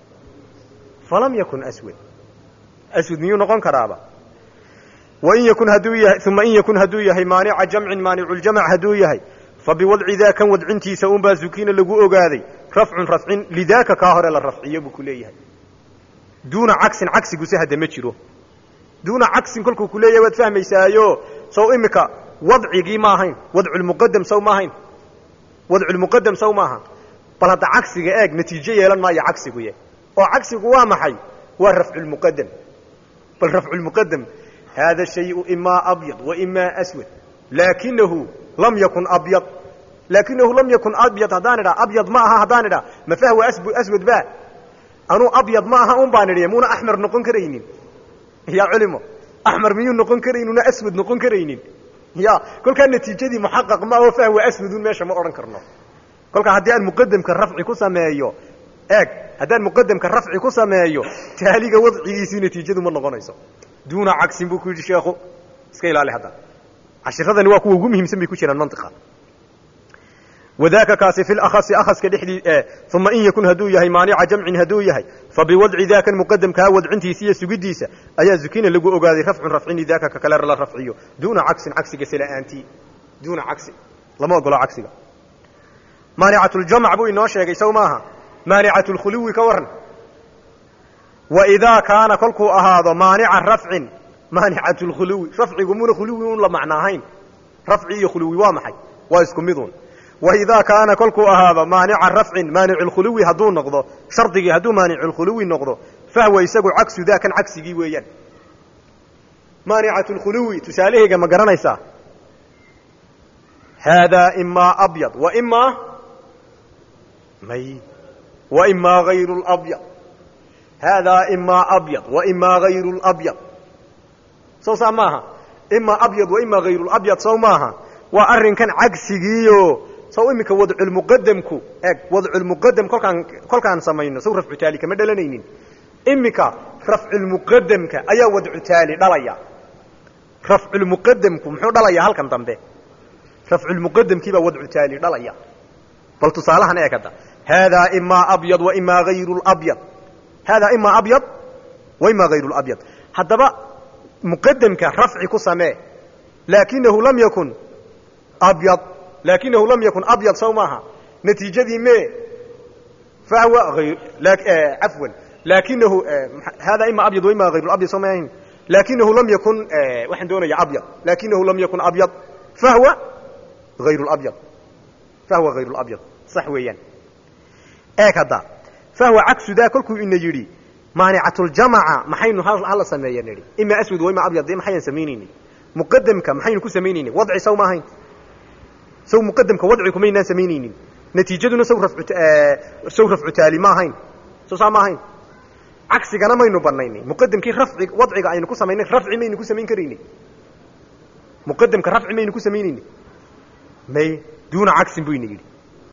falam yakun aswad aswad miyuu noqon karaaba wain yakun hadduu yahay uma in yakun hadduu yahay maanica jamcin maaniculjamc hadduu yahay fa biwadci daa kan wadcintiisa unbaa zukina lagu ogaaday rafcun rafcin lidaaka kaa hore la rafciyo buu ku leeyahay duuna cagsin cagsiguse hadda ma jiro duuna cagsin kolkuu ku leeyahay waad fahmaysaayo sow imika wadcigii ma ahayn wadculmuqadam sow ma ahayn wadculmuqadam sow maaha bal hadda cagsiga eeg natiijo yeelan maayo cagsiguye oo cagsigu waa maxay waa rafculmuqadam bal rafculmuqadam haada shayu imaa abyad wa imaa aswad laakinahu lam yakun abyad laakinahu lam yakun abyad haddaan idhaa abyad ma aha haddaan idhaa ma fahwa aswad ba anuu abyad ma aha un baan idhi muuna axmer noqon karaynin ya culimo axmer miyuu noqon karaynuna aswad noqon karaynin ya kolkaa natiijadii muxaqaq ma aho fahwa aswadun meesha ma odhan karno kolkaa haddii aan muqadamka rafci ku sameeyo eeg haddaan muqadamka rafci ku sameeyo taaliga wadcigiisii natiijadu ma noqonayso duuna cagsin buu ku yidhi sheekhu iska ilaali hadda cashiradani waa kuwa ugu muhiimsan bay ku jiraan mantiqa wadaaka kaasi fi lakhasi akhaska dhexdii uma in yakun hadduu yahay maanica jamcin hadduu yahay fa biwadci daakan muqadamkaa wadcintiisa iyo sugidiisa ayaa zukina lagu ogaaday rafcun rafcini daaka ka kale la rafciyo duuna cagsin cagsiga sila'aantii duuna cagsin lama ogolo cagsiga maanicatuljamc buu inoo sheegay sow maaha maanicatulkhuluwi ka waran waidaa kaana kolkuu ahaado maanica rafcin maanicatulkhuluwi rafcigu muna khuluwi un la macno ahayn rafci iyo khuluwi waa maxay waa isku midun waidaa kaana kolkuu ahaado maanica rafcin maanicu lkhuluwi hadduu noqdo shardigii hadduu maanicu lkhuluwi noqdo fahwa isagu cagsu daa kan cagsigii weeyaan maanicatu lkhuluwi tusaalahayga ma garanaysaa haadaa imaa abyad waimaa may waimaa hayru labyad haadaa imaa abyad waimaa hayru labyad sow saa maaha imaa abyad waimaa hayru labyad sow maaha waa arrinkan cagsigiiyo sow iminka wadculmuqadamku eeg wadculmuqadam kolkaan samayno sow rafcu taali kama dhalanaynin iminka rafculmuqadamka ayaa wadcu taali dhalaya rafculmuqadamku muxuu dhalayaa halkan dambe rafculmuqadamkii baa wadcu taali dhalaya bal tusaalahan eeg hadda haadaa imaa abyad waimaa hayru labyad haadaa imaa abyad waimaa hayru labyad haddaba muqadamka rafci ku samee laakinahu lam yakun abyad laakinahu lam yakun abyad sow maaha natiijadii mee fahwa cafwan laakinahu haadaa imaa abyad waimaa hayru labyad sow maahayn laakinahu lam yakun waxaan doonaya abyad laakinahu lam yakun abyad fahwa hayru labyad fahwa hayru labyad sax weeyaan eeg hadda fahwa cagsu daa kolkuu ina yidhi maanicatuljamaca maxaynu hala sameeya nidhi imaa aswad waimaa abyad dee maxayaan samaynayni muqadamka maxaynu ku samaynayni wadci sow ma ahayn sow muqadamka wadci kumaynaan samaynaynin natiijaduna sow rafcu taali ma ahayn sow saa ma ahayn cagsigana maynu banaynay muqadamkii wadciga aynu ku samaynay rafci maynu ku samayn karayni muqadamka rafci maynu ku samaynayni may duuna cagsin buu ina yidhi